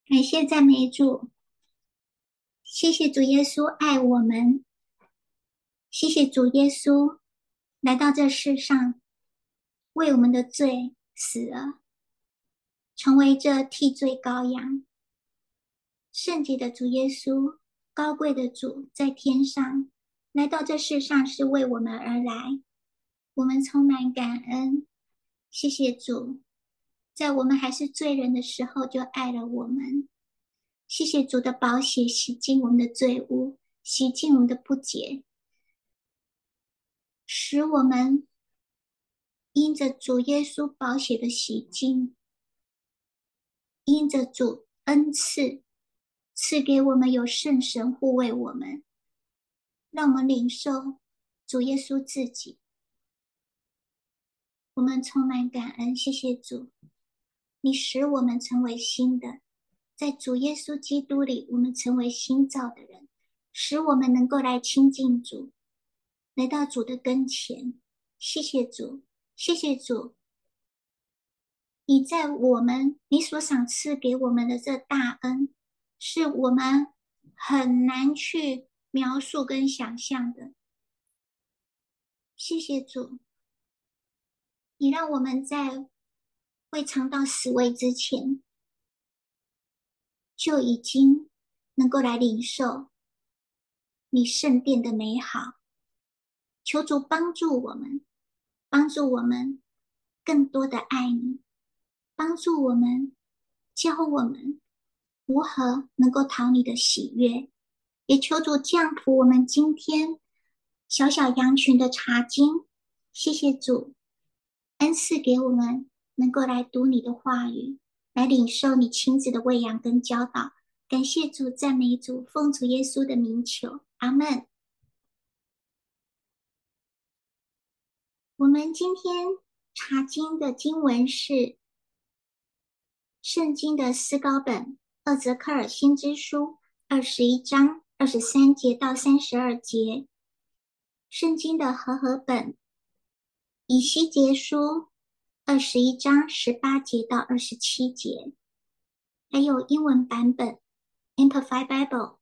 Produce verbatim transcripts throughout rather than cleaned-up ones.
感谢赞美主，谢谢主耶稣爱我们，谢谢主耶稣来到这世上，为我们的罪死了，成为这替罪羔羊。圣洁的主耶稣，高贵的主在天上，来到这世上是为我们而来，我们充满感恩。谢谢主，在我们还是罪人的时候就爱了我们。谢谢主的宝血洗净我们的罪污，洗净我们的不洁，使我们因着主耶稣宝血的洗净，因着主恩赐，赐给我们有圣神护卫我们，让我们领受主耶稣自己。我们充满感恩，谢谢主，你使我们成为新的，在主耶稣基督里，我们成为新造的人，使我们能够来亲近主，来到主的跟前。谢谢主，谢谢主，你在我们你所赏赐给我们的这大恩，是我们很难去描述跟想象的。谢谢主，你让我们在未尝到死位之前，就已经能够来领受你圣殿的美好。求主帮助我们，帮助我们更多的爱你，帮助我们，教我们如何能够讨你的喜悦。也求主降福我们今天小小羊群的查经。谢谢主恩赐给我们能够来读你的话语，来领受你亲自的喂养跟教导。感谢主，赞美主，奉主耶稣的名求，阿们。我们今天查经的经文是圣经的思高本厄泽克尔先知书二十一章二十三节到三十二节，圣经的和合本以西结书二十一章十八节到二十七节，还有英文版本 Amplified Bible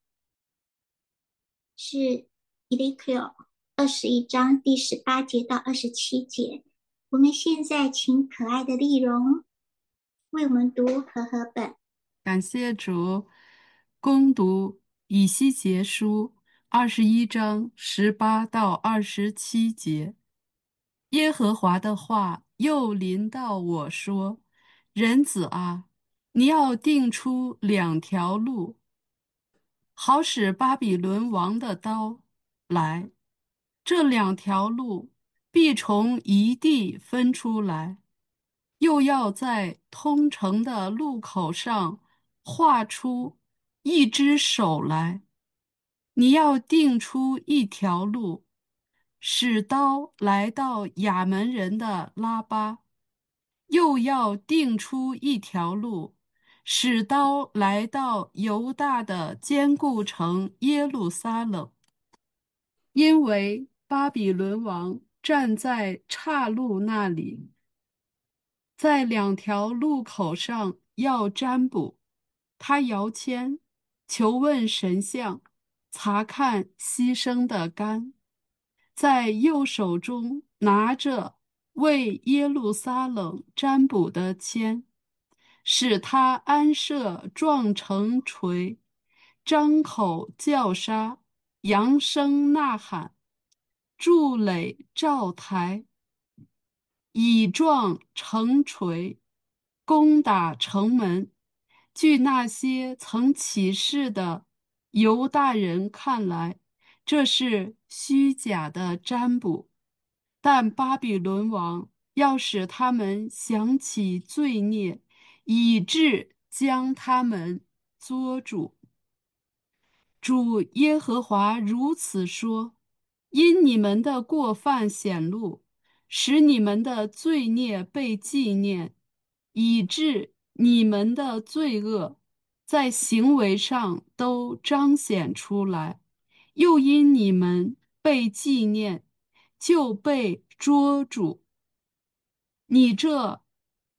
是 Ezekiel 二十一章第十八节到二十七节。我们现在请可爱的丽蓉为我们读和合本。 感谢主，攻读以西结书二十一章十八到二十七节。耶和华的话又临到我说：人子啊，你要定出两条路，好使巴比伦王的刀来。这两条路必从一地分出来，又要在通城的路口上画出一只手来。你要定出一条路，使刀来到亚门人的拉巴，又要定出一条路，使刀来到犹大的坚固城耶路撒冷。因为巴比伦王站在岔路那里，在两条路口上要占卜。他摇签，求问神像，查看牺牲的肝，在右手中拿着为耶路撒冷占卜的签，使他安设撞城锤，张口叫杀，扬声呐喊，筑垒造台，以撞城锤，攻打城门。据那些曾起誓的犹大人看来，这是虚假的占卜。但巴比伦王要使他们想起罪孽，以致将他们捉住。主耶和华如此说：因你们的过犯显露，使你们的罪孽被纪念，以致你们的罪恶在行为上都彰显出来，又因你们被纪念，就被捉住。你这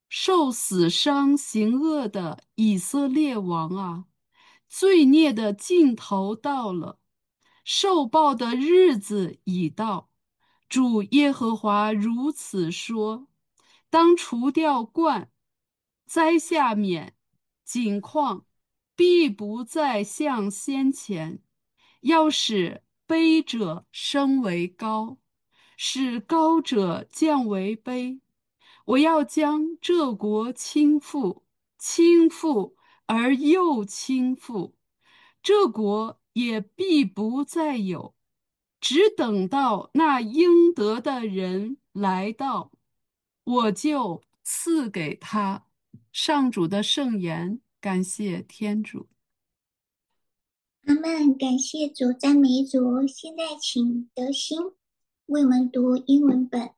受死伤行恶的以色列王啊，罪孽的尽头到了，受报的日子已到。主耶和华如此说：当除掉冠，摘下冕，景况必不再像先前。要使卑者升为高，使高者降为卑。我要将这国倾覆，倾覆而又倾覆，这国也必不再有，只等到那应得的人来到，我就赐给他。上主的圣言，感谢天主。 阿们，感谢主，赞美主。现在请德心为我们读英文本。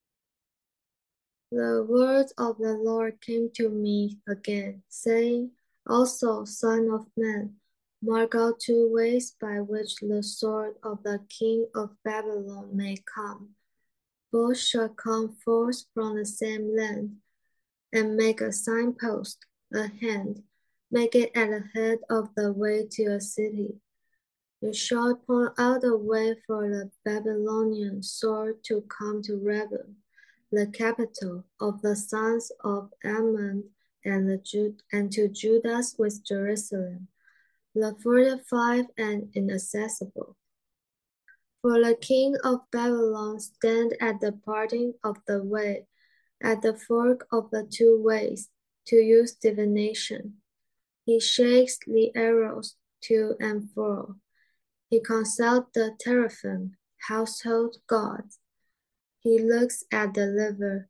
The word of the Lord came to me again, saying, Also, son of man, mark out two ways by which the sword of the king of Babylon may come. Both shall come forth from the same land, and make a signpost, a hand, make it at the head of the way to a city. You shall point out a way for the Babylonian sword to come to Revell, the capital of the sons of Ammon, and, the Ju- and to Judas with Jerusalem, the fortified and inaccessible. For the king of Babylon stand at the parting of the way, at the fork of the two ways, to use divination. He shakes the arrows to and fro. He consults the teraphim, household gods. He looks at the liver.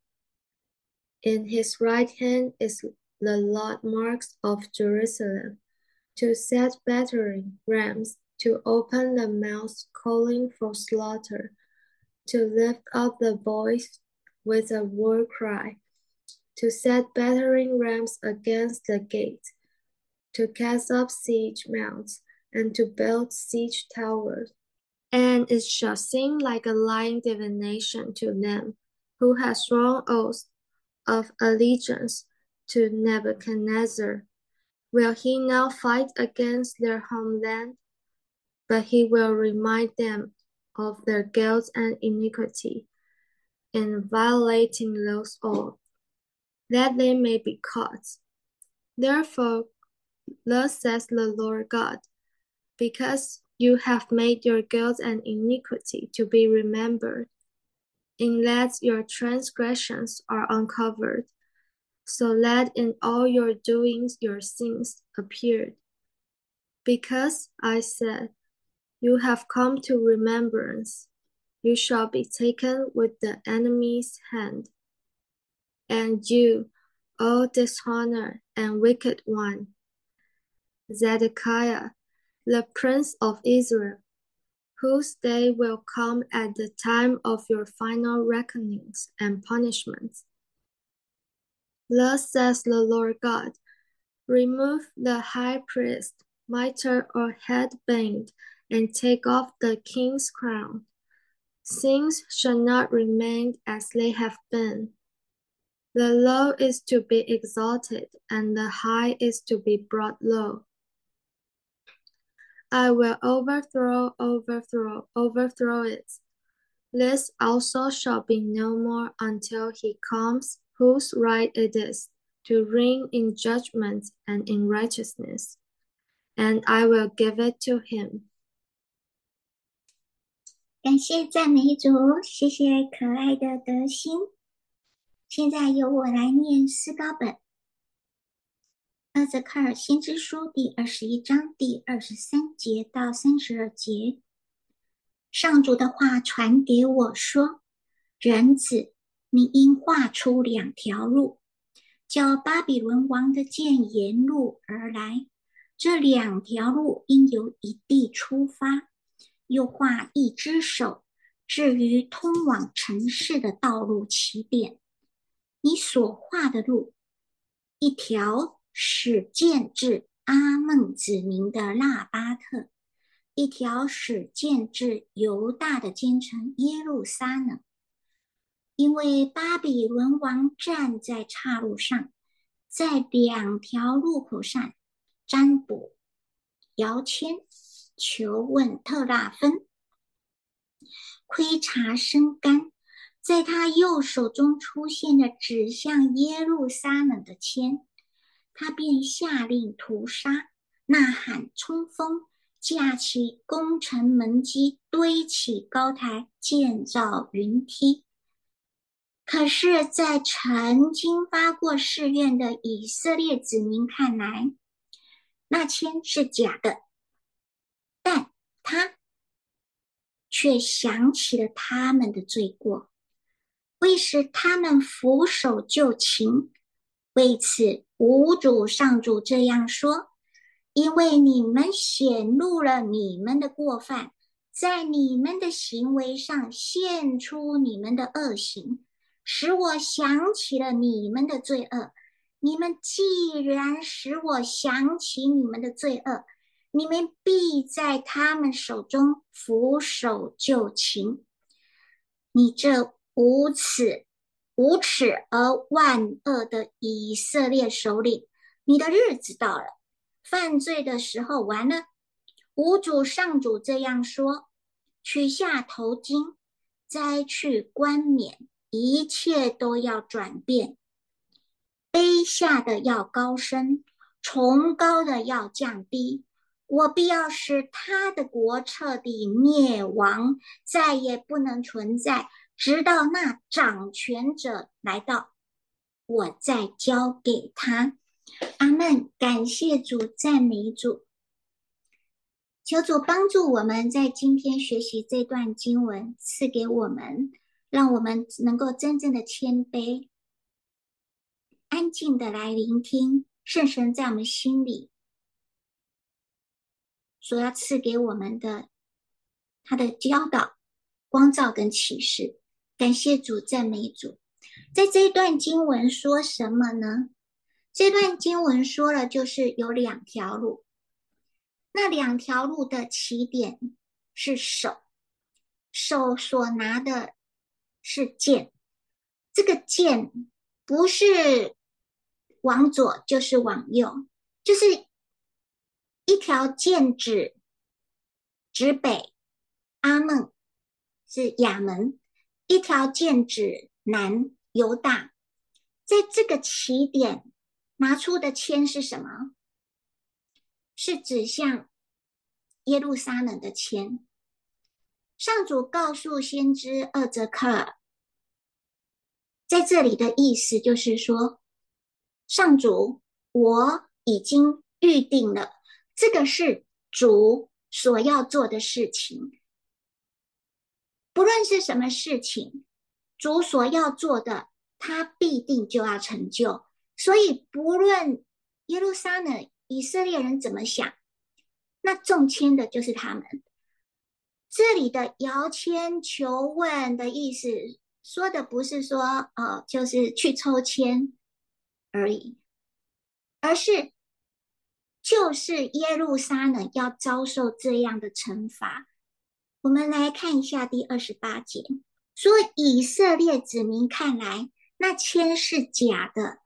In his right hand is the lot marks of Jerusalem, to set battering rams, to open the mouths calling for slaughter, to lift up the voice with a war cry, to set battering rams against the gate, to cast up siege mounts, and to build siege towers. And it shall seem like a lying divination to them who have sworn oaths of allegiance to Nebuchadnezzar. Will he now fight against their homeland? But he will remind them of their guilt and iniquity in violating those oaths, that they may be caught. Therefore, thus says the Lord God, because you have made your guilt and iniquity to be remembered, in that your transgressions are uncovered, so that in all your doings your sins appeared. Because I said, you have come to remembrance, you shall be taken with the enemy's hand. And you, O dishonored and wicked one, Zedekiah, the prince of Israel, whose day will come at the time of your final reckonings and punishments. Thus says the Lord God, remove the high priest, mitre or headband, and take off the king's crown. Things shall not remain as they have been. The low is to be exalted, and the high is to be brought low. I will overthrow, overthrow, overthrow it. This also shall be no more until he comes, whose right it is, to reign in judgment and in righteousness, and I will give it to him. 感谢赞美主，谢谢可爱的德心。现在由我来念诗高本。厄泽克尔先知书第二十一章第二十三节到三十二节。上主的话传给我说：人子，你应画出两条路，叫巴比伦王的剑沿路而来。这两条路应由一地出发，又画一只手，置于通往城市的道路起点。你所画的路，一条使剑至阿孟子民的腊巴特，一条使剑至犹大的坚城耶路撒冷。 因为巴比伦王站在岔路上，在两条路口上占卜、摇签、求问特拉芬，窥察深干。在他右手中出现了指向耶路撒冷的签，他便下令屠杀，呐喊冲锋，架起攻城门基，堆起高台，建造云梯。可是在曾经发过誓愿的以色列子民看来，那签是假的，但他却想起了他们的罪过，为使他们俯首就擒。为此，无主上主这样说：因为你们显露了你们的过犯，在你们的行为上现出你们的恶行，使我想起了你们的罪恶。你们既然使我想起你们的罪恶，你们必在他们手中俯首就擒。你这无耻、无耻而万恶的以色列首领，你的日子到了，犯罪的时候完了。无主上主这样说：取下头巾，摘去冠冕，一切都要转变。卑下的要高升，崇高的要降低。我必要使他的国彻底灭亡，再也不能存在，直到那掌权者来到，我再交给他。阿们。感谢主，赞美主。求主帮助我们在今天学习这段经文，赐给我们，让我们能够真正的谦卑，安静的来聆听圣神在我们心里所要赐给我们的他的教导、光照跟启示。感谢主，赞美主。在这一段经文说什么呢？这段经文说了就是有两条路，那两条路的起点是手，手所拿的是剑，这个剑不是往左就是往右，就是一条剑指指北，阿孟是亚门，一条剑指南，犹大。在这个起点拿出的签是什么？是指向耶路撒冷的签。上主告诉先知厄则克尔，在这里的意思就是说，上主，我已经预定了，这个是主所要做的事情。不论是什么事情，主所要做的，他必定就要成就。所以不论耶路撒冷以色列人怎么想，那中签的就是他们。这里的摇签求问的意思，说的不是说呃，就是去抽签而已，而是就是耶路撒冷要遭受这样的惩罚。我们来看一下第二十八节，说以色列子民看来，那签是假的，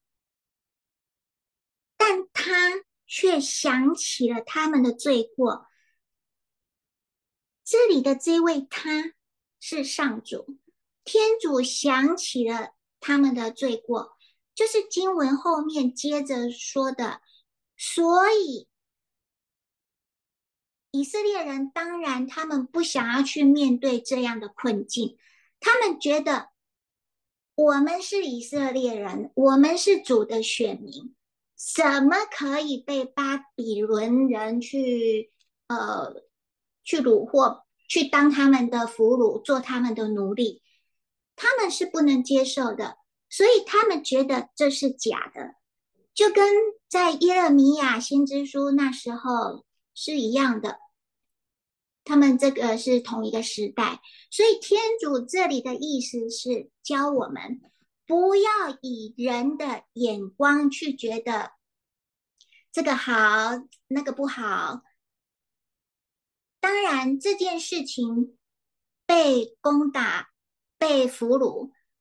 但他却想起了他们的罪过。这里的这位他是上主，天主想起了他们的罪过，就是经文后面接着说的。所以以色列人当然他们不想要去面对这样的困境，他们觉得我们是以色列人，我们是主的选民，怎么可以被巴比伦人去呃去虏获，去当他们的俘虏，做他们的奴隶？他们是不能接受的，所以他们觉得这是假的，就跟在耶勒米亚先知书那时候是一样的，他们这个是同一个时代。所以天主这里的意思是教我们不要以人的眼光去觉得这个好那个不好。当然这件事情被攻打被俘虏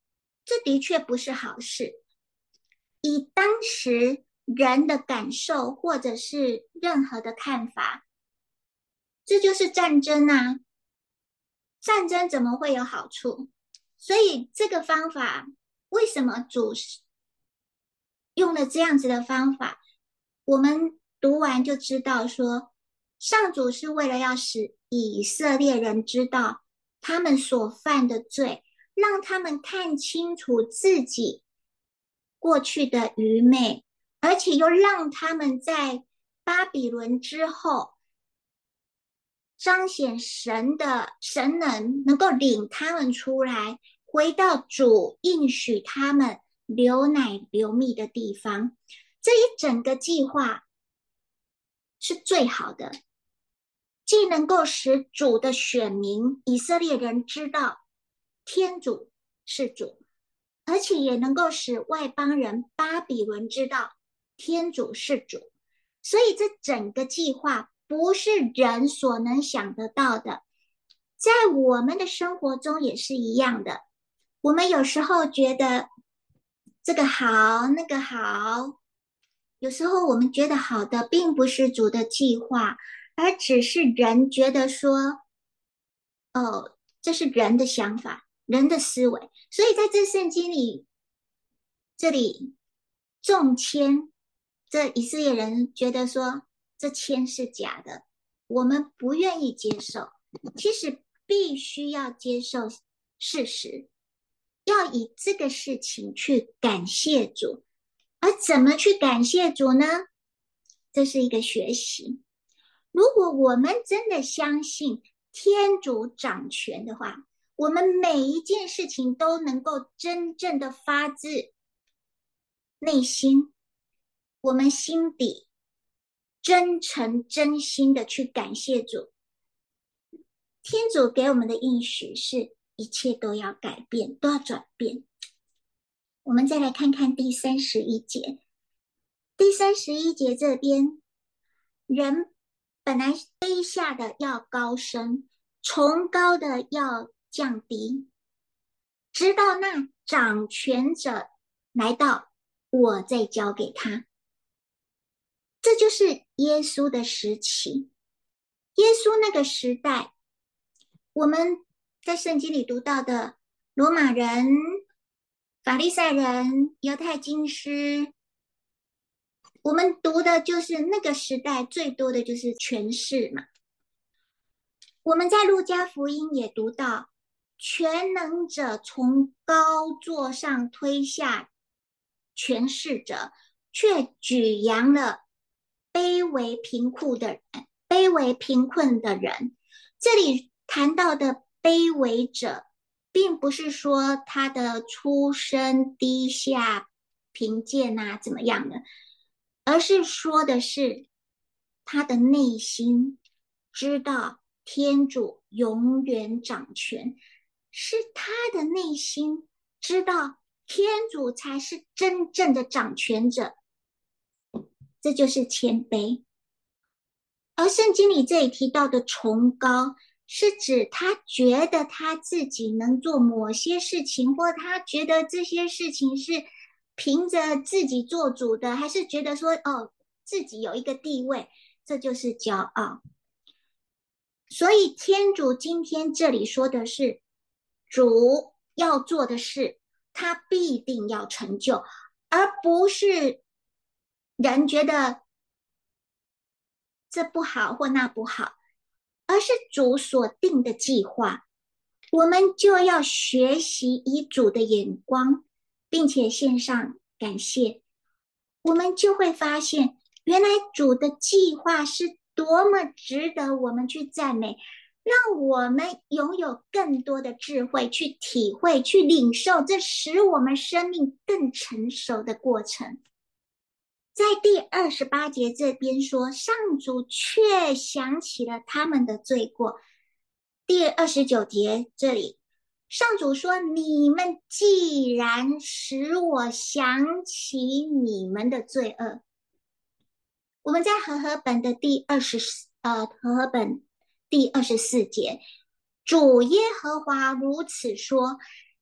这的确不是好事。以当时人的感受或者是任何的看法，这就是战争啊！战争怎么会有好处？所以这个方法，为什么主用了这样子的方法？我们读完就知道说，上主是为了要使以色列人知道他们所犯的罪，让他们看清楚自己过去的愚昧，而且又让他们在巴比伦之后彰显神的神能，能够领他们出来，回到主应许他们流奶流蜜的地方。这一整个计划是最好的，既能够使主的选民以色列人知道天主是主，而且也能够使外邦人巴比伦知道天主是主。所以这整个计划不是人所能想得到的，在我们的生活中也是一样的。我们有时候觉得这个好那个好，有时候我们觉得好的并不是主的计划，而只是人觉得说，哦，这是人的想法，人的思维。所以在这圣经里，这里众签，这以色列人觉得说这签是假的，我们不愿意接受。其实必须要接受事实，要以这个事情去感谢主。而怎么去感谢主呢？这是一个学习。如果我们真的相信天主掌权的话，我们每一件事情都能够真正的发自内心，我们心底真诚真心的去感谢主。天主给我们的应许是一切都要改变，都要转变。我们再来看看第三十一节。第三十一节这边，人本来卑下的要高升，崇高的要降低，直到那掌权者来到，我再交给他。这就是耶稣的时期。耶稣那个时代，我们在圣经里读到的罗马人、法利赛人、犹太经师，我们读的就是那个时代最多的就是权势嘛。我们在路加福音也读到，全能者从高座上推下权势者，却举扬了卑微贫苦的人，卑微贫困的人。这里谈到的卑微者，并不是说他的出身低下、贫贱啊怎么样的，而是说的是他的内心知道天主永远掌权，是他的内心知道天主才是真正的掌权者，这就是谦卑。而圣经里这里提到的崇高，是指他觉得他自己能做某些事情，或他觉得这些事情是凭着自己做主的，还是觉得说哦自己有一个地位，这就是骄傲。所以天主今天这里说的是，主要做的事他必定要成就，而不是人觉得这不好或那不好，而是主所定的计划。我们就要学习以主的眼光，并且献上感谢，我们就会发现原来主的计划是多么值得我们去赞美，让我们拥有更多的智慧去体会、去领受这使我们生命更成熟的过程。在第二十八节这边说，上主却想起了他们的罪过。第二十九节这里，上主说，你们既然使我想起你们的罪恶。我们在和合本的第二十呃和合本第二十四节，主耶和华如此说，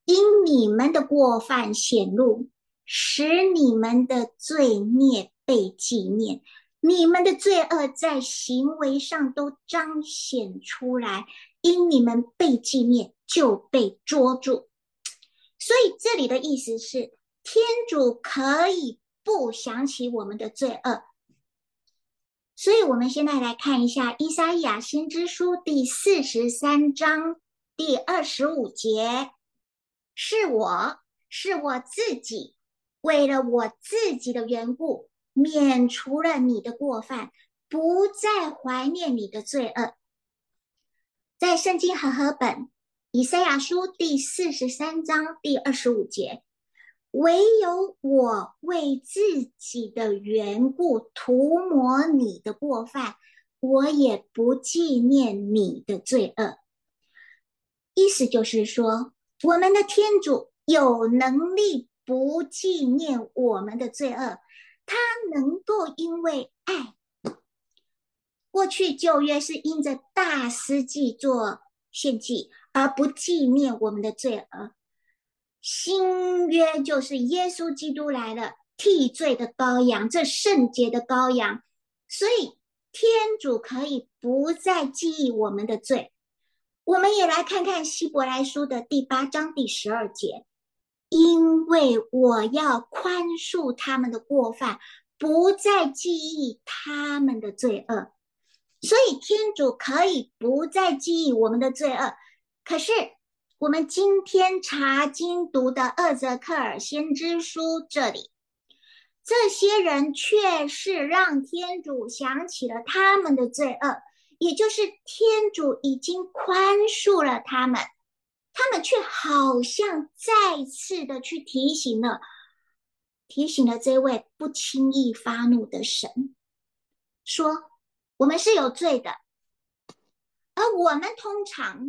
因你们的过犯显露，使你们的罪孽被纪念，你们的罪恶在行为上都彰显出来，因你们被纪念就被捉住。所以这里的意思是，天主可以不想起我们的罪恶。所以我们现在来看一下以赛亚先知书第四十三章第二十五节，是我是我自己为了我自己的缘故免除了你的过犯，不再怀念你的罪恶。在圣经和合本以赛亚书第四十三章第二十五节，唯有我为自己的缘故涂抹你的过犯，我也不纪念你的罪恶。意思就是说，我们的天主有能力不纪念我们的罪恶，他能够因为爱。过去旧约是因着大司祭做献祭，而不纪念我们的罪恶。新约就是耶稣基督来了，替罪的羔羊，这圣洁的羔羊，所以天主可以不再记忆我们的罪。我们也来看看希伯来书的第八章第十二节，因为我要宽恕他们的过犯，不再记忆他们的罪恶。所以天主可以不再记忆我们的罪恶。可是我们今天查经读的厄泽克尔先知书这里，这些人却是让天主想起了他们的罪恶，也就是天主已经宽恕了他们，他们却好像再次的去提醒了提醒了这位不轻易发怒的神，说我们是有罪的，而我们通常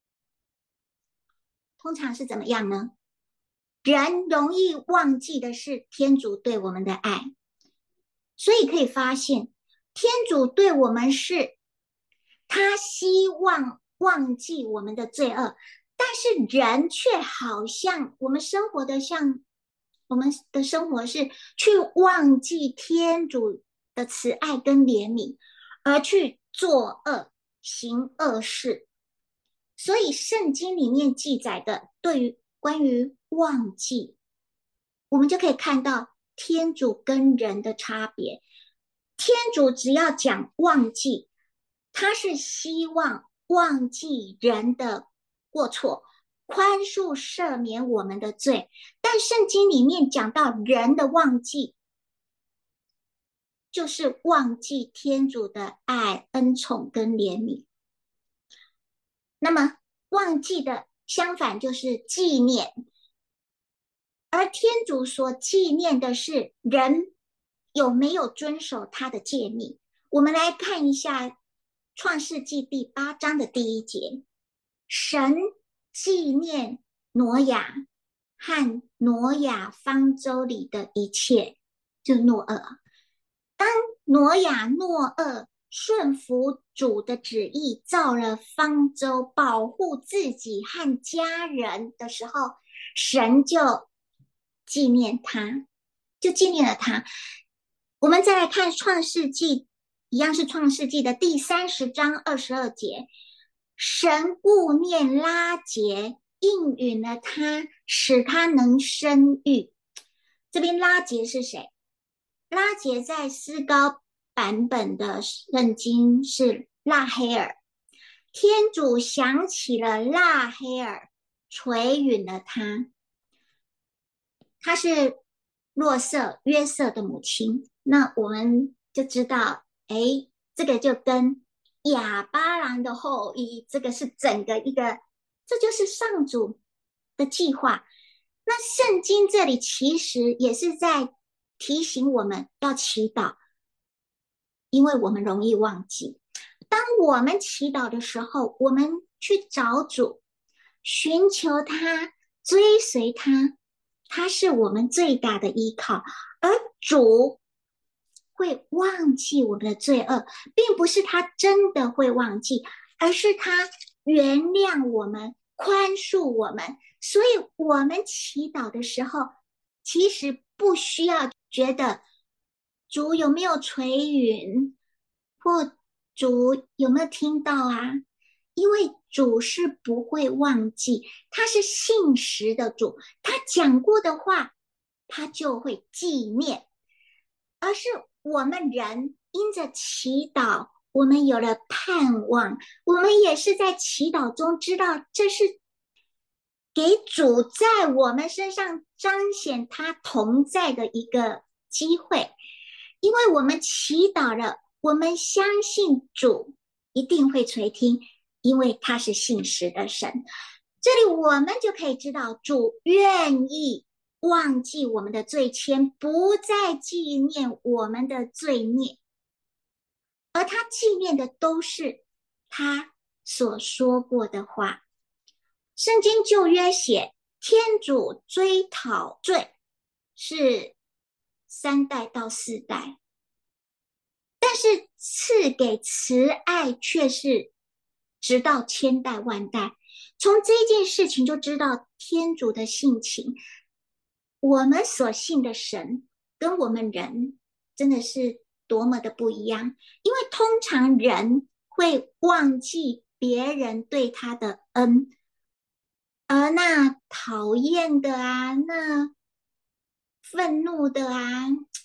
通常是怎么样呢？人容易忘记的是天主对我们的爱，所以可以发现天主对我们是他希望忘记我们的罪恶，但是人却好像我们生活的像我们的生活是去忘记天主的慈爱跟怜悯，而去作恶行恶事。所以圣经里面记载的对于关于忘记，我们就可以看到天主跟人的差别。天主只要讲忘记，他是希望忘记人的过错，宽恕赦免我们的罪。但圣经里面讲到人的忘记，就是忘记天主的爱、恩宠跟怜悯。那么忘记的相反就是纪念，而天主所纪念的是人有没有遵守他的诫命。我们来看一下创世纪第八章的第一节，神纪念挪亚和挪亚方舟里的一切，就诺厄。当挪亚诺厄顺服主的旨意，造了方舟，保护自己和家人的时候，神就纪念他，就纪念了他。我们再来看创世纪，一样是创世纪的第三十章二十二节，神顾念拉结，应允了他，使他能生育。这边拉结是谁？拉结在思高版本的圣经是拉黑尔，天主想起了拉黑尔，垂允了他。他是洛色约瑟的母亲，那我们就知道，诶，这个就跟亚巴郎的后裔，这个是整个一个，这就是上主的计划。那圣经这里其实也是在提醒我们要祈祷，因为我们容易忘记。当我们祈祷的时候，我们去找主，寻求他，追随他，他是我们最大的依靠。而主会忘记我们的罪恶，并不是他真的会忘记，而是他原谅我们， 宽恕我们，所以我们祈祷的时候，其实不需要觉得主有没有垂允，或主有没有听到啊？因为主是不会忘记，他是信实的主，他讲过的话，他就会纪念。而是我们人因着祈祷，我们有了盼望，我们也是在祈祷中知道这是给主在我们身上彰显他同在的一个机会。因为我们祈祷了，我们相信主一定会垂听，因为他是信实的神。这里我们就可以知道，主愿意忘记我们的罪愆，不再纪念我们的罪孽，而他纪念的都是他所说过的话。圣经旧约写，天主追讨罪是三代到四代，但是赐给慈爱却是直到千代万代。从这件事情就知道天主的性情，我们所信的神跟我们人真的是多么的不一样。因为通常人会忘记别人对他的恩，而那讨厌的啊，那愤怒的啊，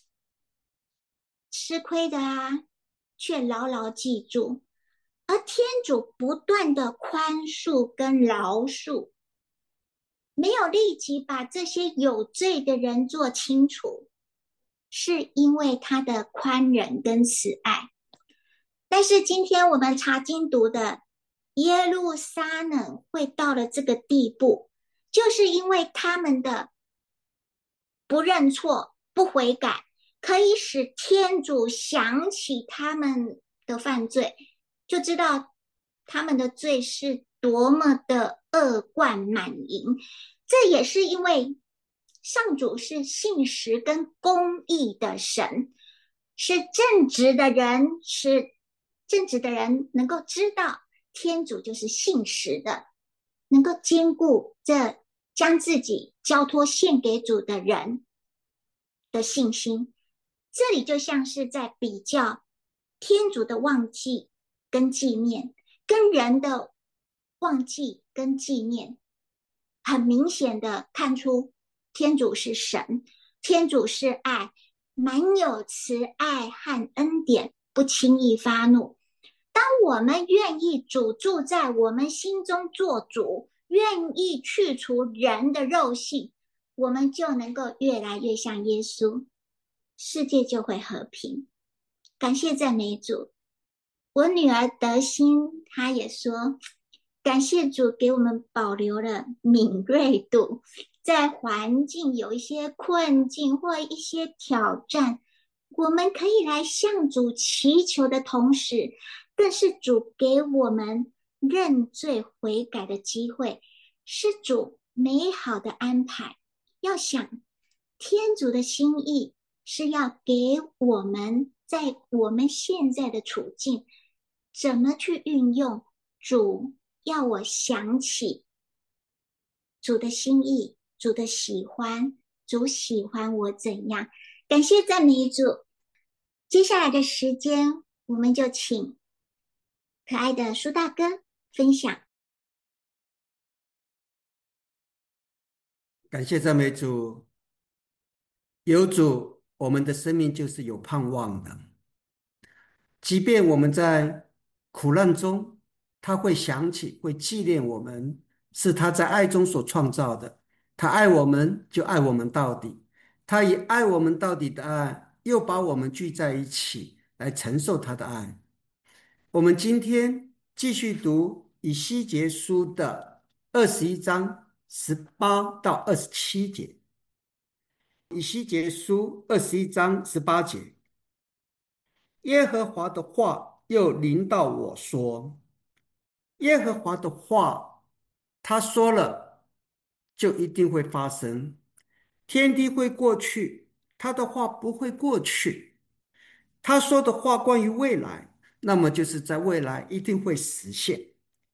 吃亏的啊，却牢牢记住。而天主不断的宽恕跟饶恕，没有立即把这些有罪的人做清楚，是因为他的宽仁跟慈爱。但是今天我们查经读的耶路撒冷会到了这个地步，就是因为他们的不认错、不悔改，可以使天主想起他们的犯罪，就知道他们的罪是多么的恶贯满盈。这也是因为上主是信实跟公义的神，是正直的人，是正直的人能够知道天主就是信实的，能够兼顾这将自己交托献给主的人的信心。这里就像是在比较天主的忘记跟纪念，跟人的忘记跟纪念，很明显的看出天主是神，天主是爱，满有慈爱和恩典，不轻易发怒。当我们愿意主住在我们心中做主，愿意去除人的肉性，我们就能够越来越像耶稣，世界就会和平。感谢赞美主。我女儿德心她也说，感谢主给我们保留了敏锐度，在环境有一些困境或一些挑战，我们可以来向主祈求的同时，更是主给我们认罪悔改的机会，是主美好的安排。要想天主的心意是要给我们在我们现在的处境怎么去运用，主要我想起主的心意，主的喜欢，主喜欢我怎样。感谢赞美主。接下来的时间，我们就请可爱的苏大哥分享。 感谢赞美主，有主，我们的生命就是有盼望的。即便我们在苦难中，他会想起，会纪念我们，是他在爱中所创造的。他爱我们，就爱我们到底。他以爱我们到底的爱，又把我们聚在一起，来承受他的爱。我们今天继续读以西结书的二十一章十八到二十七节。以西结书二十一章十八节，耶和华的话又临到我说，耶和华的话，他说了，就一定会发生。天地会过去，他的话不会过去。他说的话关于未来，那么就是在未来一定会实现。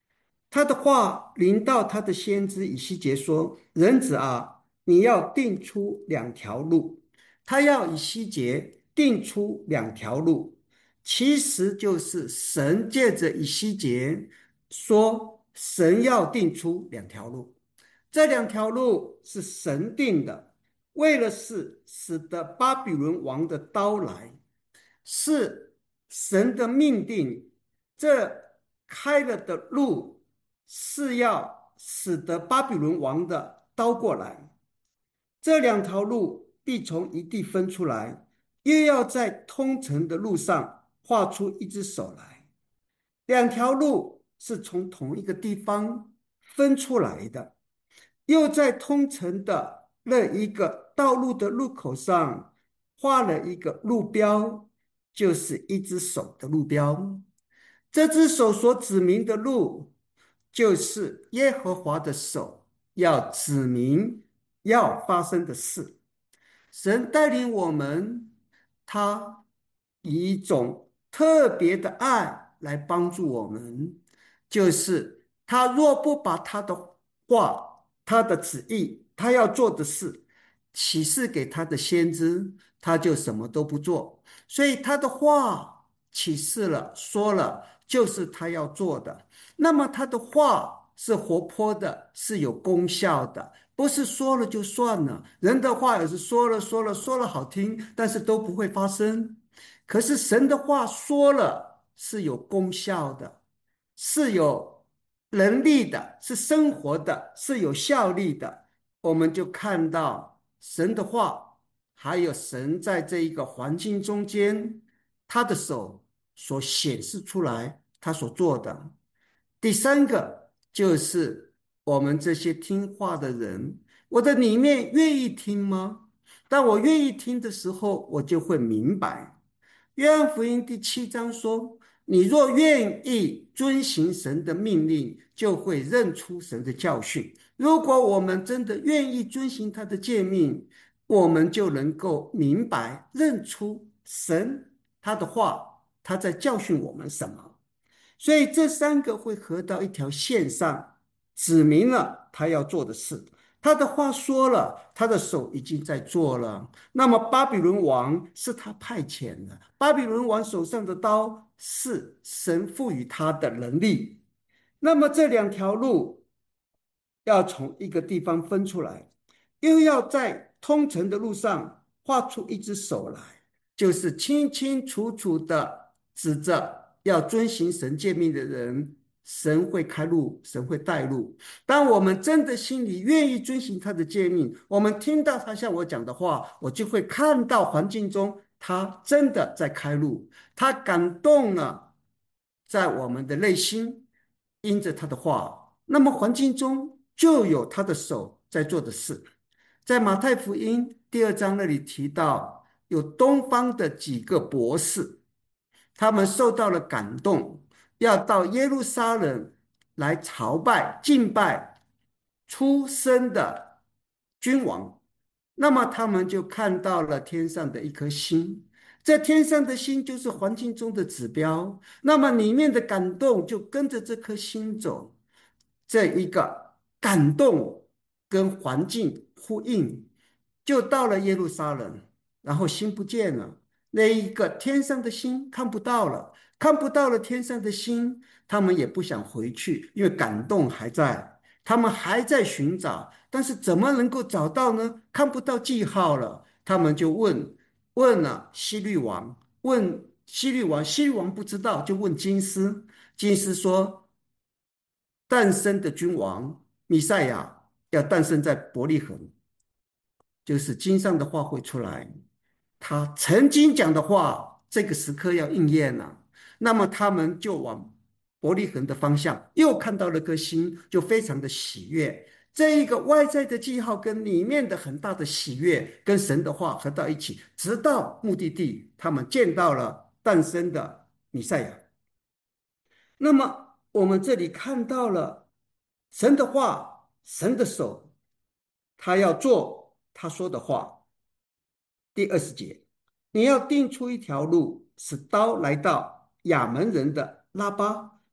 他的话临到他的先知以西结说：人子啊，你要定出两条路。他要以西结定出两条路，其实就是神借着以西结说，神要定出两条路。这两条路是神定的，为了是使得巴比伦王的刀来，是神的命定。这开了的路是要使得巴比伦王的刀过来，这两条路必从一地分出来，又要在通城的路上画出一只手来。两条路是从同一个地方分出来的，又在通城的那一个道路的路口上画了一个路标，就是一只手的路标。这只手所指明的路，就是耶和华的手要指明要发生的事。神带领我们，他以一种特别的爱来帮助我们，就是他若不把他的话、他的旨意、他要做的事启示给他的先知，他就什么都不做。所以他的话启示了，说了，就是他要做的。那么他的话是活泼的，是有功效的，不是说了就算了。人的话也是说了说了说了好听，但是都不会发生。可是神的话说了是有功效的，是有能力的，是生活的，是有效力的。我们就看到神的话，还有神在这一个环境中间，他的手所显示出来他所做的。第三个就是我们这些听话的人，我的里面愿意听吗？当我愿意听的时候，我就会明白。约翰福音第七章说，你若愿意遵行神的命令，就会认出神的教训。如果我们真的愿意遵行他的诫命，我们就能够明白认出神他的话，他在教训我们什么。所以这三个会合到一条线上，指明了他要做的事。他的话说了，他的手已经在做了。那么巴比伦王是他派遣的，巴比伦王手上的刀是神赋予他的能力。那么这两条路要从一个地方分出来，又要在通城的路上画出一只手来，就是清清楚楚的指着要遵行神诫命的人，神会开路，神会带路。当我们真的心里愿意遵行他的诫命，我们听到他向我讲的话，我就会看到环境中他真的在开路，他感动了在我们的内心，因着他的话，那么环境中就有他的手在做的事。在马太福音第二章那里提到，有东方的几个博士，他们受到了感动，要到耶路撒冷来朝拜敬拜出生的君王。那么他们就看到了天上的一颗星，这天上的星就是环境中的指标，那么里面的感动就跟着这颗星走。这一个感动跟环境呼应，就到了耶路撒冷，然后星不见了，那一个天上的星看不到了，看不到了天上的星，他们也不想回去，因为感动还在，他们还在寻找，但是怎么能够找到呢？看不到记号了，他们就问问了希律王，问希律王，希律王不知道，就问金斯，金斯说诞生的君王弥赛亚要诞生在伯利恒，就是经上的话会出来，他曾经讲的话，这个时刻要应验了。那么他们就往伯利恒的方向，又看到了颗星，就非常的喜悦。这一个外在的记号跟里面的很大的喜悦，跟神的话合到一起，直到目的地，他们见到了诞生的弥赛亚。那么我们这里看到了神的话，神的手，他要做他说的话。第二十节，你要定出一条路，使刀来到亚门人的拉巴，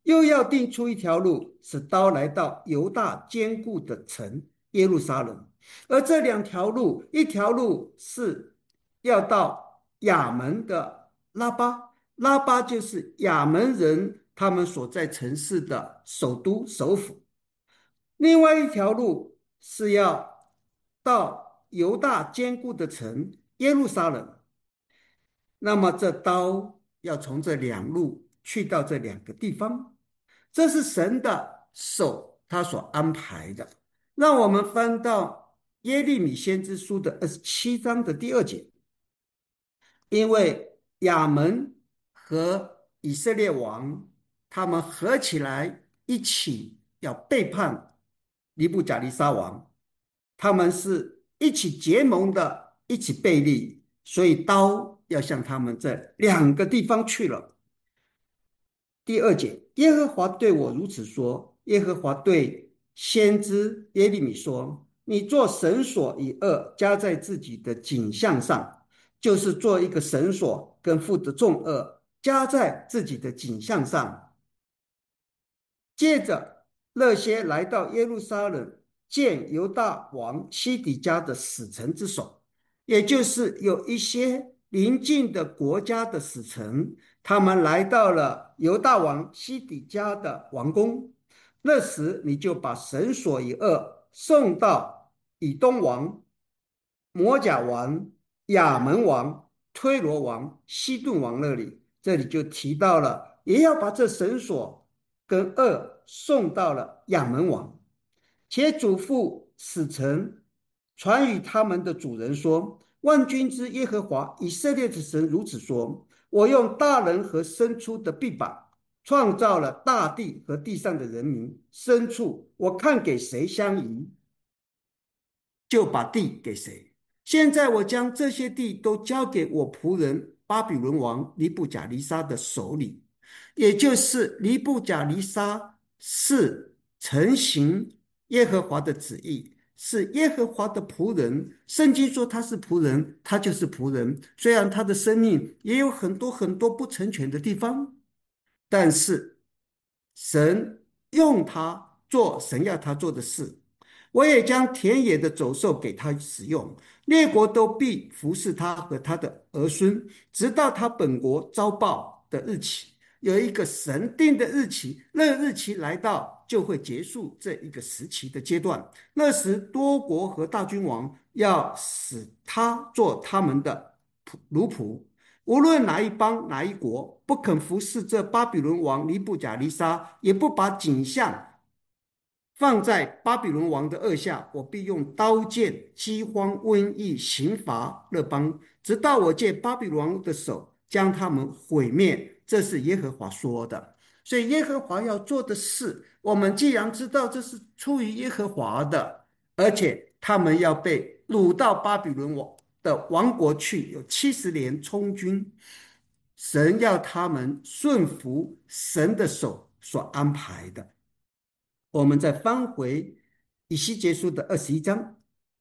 又要定出一条路，使刀来到犹大坚固的城耶路撒冷。而这两条路，一条路是要到亚门的拉巴，拉巴就是亚门人他们所在城市的首都首府；另外一条路是要到犹大坚固的城耶路撒冷。那么这刀要从这两路去到这两个地方，这是神的手他所安排的。让我们翻到耶利米先知书的二十七章的第二节。因为亚门和以色列王他们合起来一起要背叛尼布甲尼撒王，他们是一起结盟的，一起背立，所以刀要向他们这两个地方去了。第二节，耶和华对我如此说，耶和华对先知耶利米说，你做绳索以恶加在自己的颈项上，就是做一个绳索跟负的重恶加在自己的颈项上。接着那些来到耶路撒冷见犹大王西底家的使臣之手，也就是有一些邻近的国家的使臣，他们来到了犹大王西底家的王宫。那时你就把绳索以恶送到以东王、摩甲王、亚门王、推罗王、西顿王那里。这里就提到了，也要把这绳索跟恶送到了亚门王，且嘱咐使臣传与他们的主人说，万军之耶和华以色列之神如此说，我用大人和牲畜的臂膀创造了大地和地上的人民牲畜，我看给谁相宜，就把地给谁。现在我将这些地都交给我仆人巴比伦王尼布甲尼撒的手里，也就是尼布甲尼撒是承行耶和华的旨意，是耶和华的仆人。圣经说他是仆人，他就是仆人。虽然他的生命也有很多很多不成全的地方，但是神用他做神要他做的事。我也将田野的走兽给他使用，列国都必服侍他和他的儿孙，直到他本国遭报的日期。有一个神定的日期，那日期来到就会结束这一个时期的阶段。那时多国和大君王要使他做他们的奴仆，无论哪一邦哪一国不肯服侍这巴比伦王尼布甲尼撒，也不把景象放在巴比伦王的恶下，我必用刀剑、饥荒、瘟疫刑罚勒邦，直到我借巴比伦王的手将他们毁灭。这是耶和华说的。所以耶和华要做的事，我们既然知道这是出于耶和华的，而且他们要被掳到巴比伦王的王国去，有七十年充军，神要他们顺服神的手所安排的。我们再翻回以西结书的二十一章，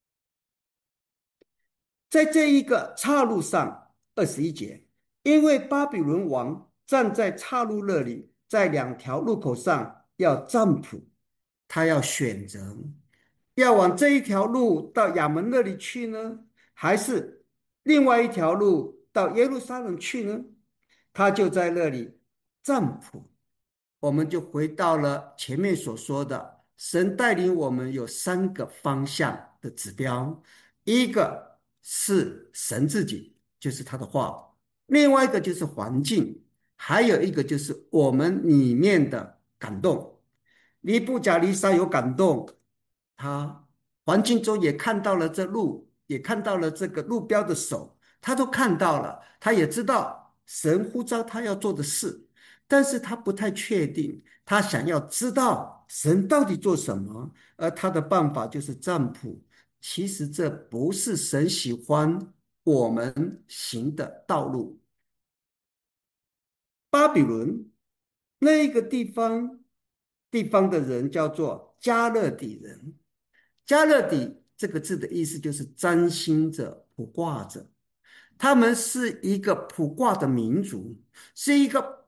在这一个岔路上，二十一节，因为巴比伦王站在岔路那里，在两条路口上要占卜，他要选择要往这一条路到亚门那里去呢，还是另外一条路到耶路撒冷去呢？他就在那里占卜。我们就回到了前面所说的，神带领我们有三个方向的指标，一个是神自己，就是他的话，另外一个就是环境，还有一个就是我们里面的感动。尼布甲尼撒有感动，他环境中也看到了这路，也看到了这个路标的手，他都看到了，他也知道神呼召他要做的事，但是他不太确定，他想要知道神到底做什么，而他的办法就是占卜。其实这不是神喜欢我们行的道路。巴比伦那个地方地方的人叫做加勒底人，加勒底这个字的意思就是占星者、卜卦者，他们是一个卜卦的民族，是一个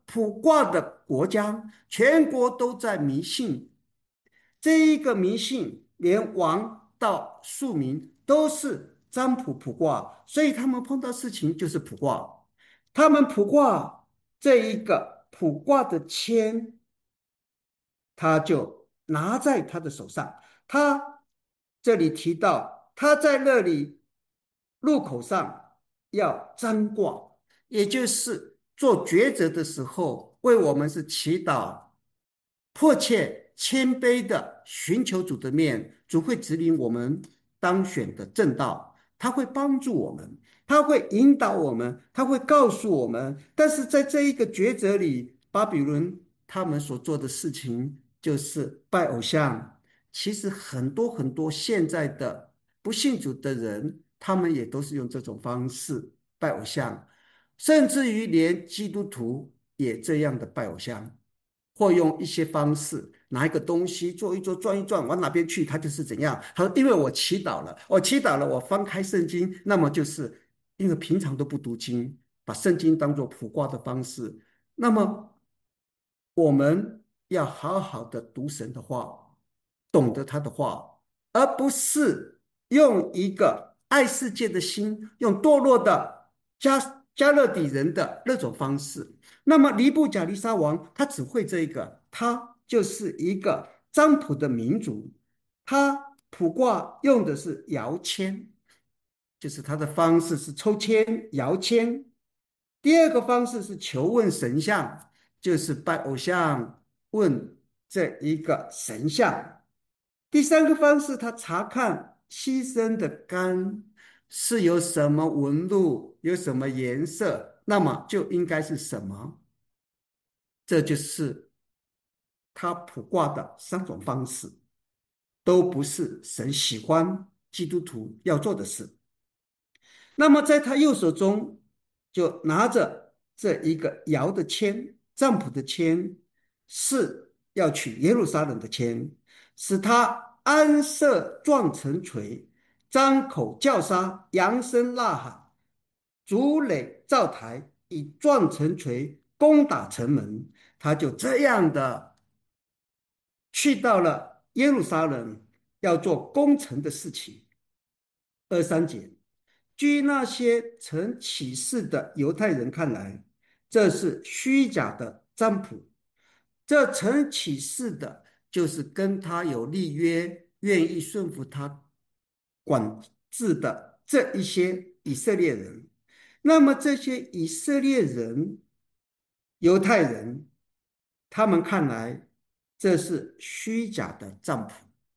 卜卦的国家，全国都在迷信。这一个迷信，连王到庶民都是占卜卜卦，所以他们碰到事情就是卜卦。他们卜卦这一个卜卦的签，他就拿在他的手上。他这里提到，他在那里路口上要占卦，也就是做抉择的时候，为我们是祈祷，迫切谦卑的寻求主的面，主会指引我们当选的正道，他会帮助我们，他会引导我们，他会告诉我们。但是在这一个抉择里，巴比伦他们所做的事情就是拜偶像。其实很多很多现在的不信主的人，他们也都是用这种方式拜偶像，甚至于连基督徒也这样的拜偶像，或用一些方式拿一个东西做一做转一转，往哪边去它就是怎样。他说因为我祈祷了，我祈祷了，我翻开圣经，那么就是因为平常都不读经，把圣经当作卜卦的方式。那么我们要好好的读神的话，懂得他的话，而不是用一个爱世界的心，用堕落的加加勒底人的那种方式。那么尼布甲尼撒王他只会这一个，他就是一个占卜的民族，他卜卦用的是摇签，就是他的方式是抽签摇签。第二个方式是求问神像，就是拜偶像问这一个神像。第三个方式，他查看牺牲的肝是有什么纹路，有什么颜色，那么就应该是什么。这就是他卜卦的三种方式，都不是神喜欢基督徒要做的事。那么在他右手中就拿着这一个摇的签，占卜的签，是要取耶路撒冷的签，使他安设撞城锤，张口叫杀，扬声呐喊，筑垒造台，以撞城锤攻打城门。他就这样的去到了耶路撒冷，要做攻城的事情。二三节，据那些曾起誓的犹太人看来，这是虚假的占卜。这曾起誓的，就是跟他有立约，愿意顺服他管制的这一些以色列人。那么这些以色列人、犹太人，他们看来这是虚假的占卜，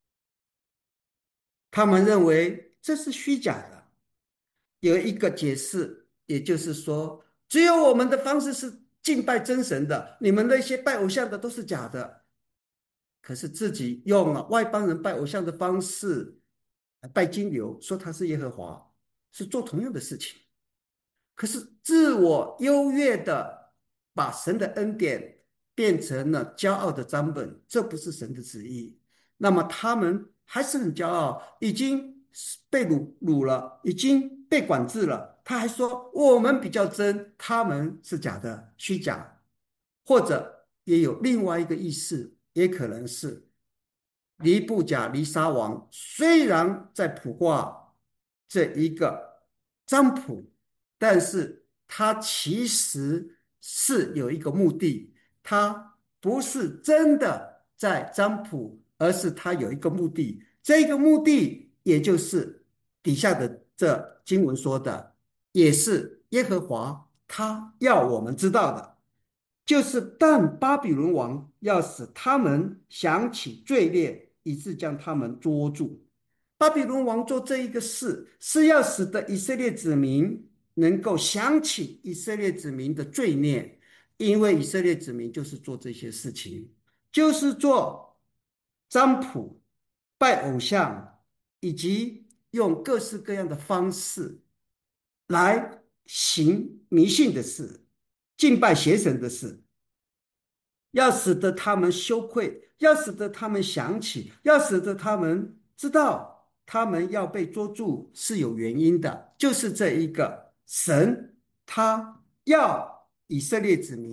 他们认为这是虚假的。有一个解释，也就是说，只有我们的方式是敬拜真神的，你们那些拜偶像的都是假的。可是自己用了外邦人拜偶像的方式拜金牛，说他是耶和华，是做同样的事情。可是自我优越的把神的恩典变成了骄傲的账本，这不是神的旨意。那么他们还是很骄傲，已经被掳掳了，已经被管制了，他还说我们比较真，他们是假的，虚假。或者也有另外一个意思，也可能是尼布甲尼撒王虽然在卜卦这一个占卜，但是他其实是有一个目的，他不是真的在占卜，而是他有一个目的。这个目的也就是底下的这经文说的，也是耶和华他要我们知道的，就是但巴比伦王要使他们想起罪孽，以致将他们捉住。巴比伦王做这一个事，是要使得以色列子民能够想起以色列子民的罪孽，因为以色列子民就是做这些事情，就是做占卜、拜偶像，以及用各式各样的方式来行迷信的事，敬拜邪神的事，要使得他们羞愧，要使得他们想起，要使得他们知道他们要被捉住是有原因的，就是这一个神他要以色列子民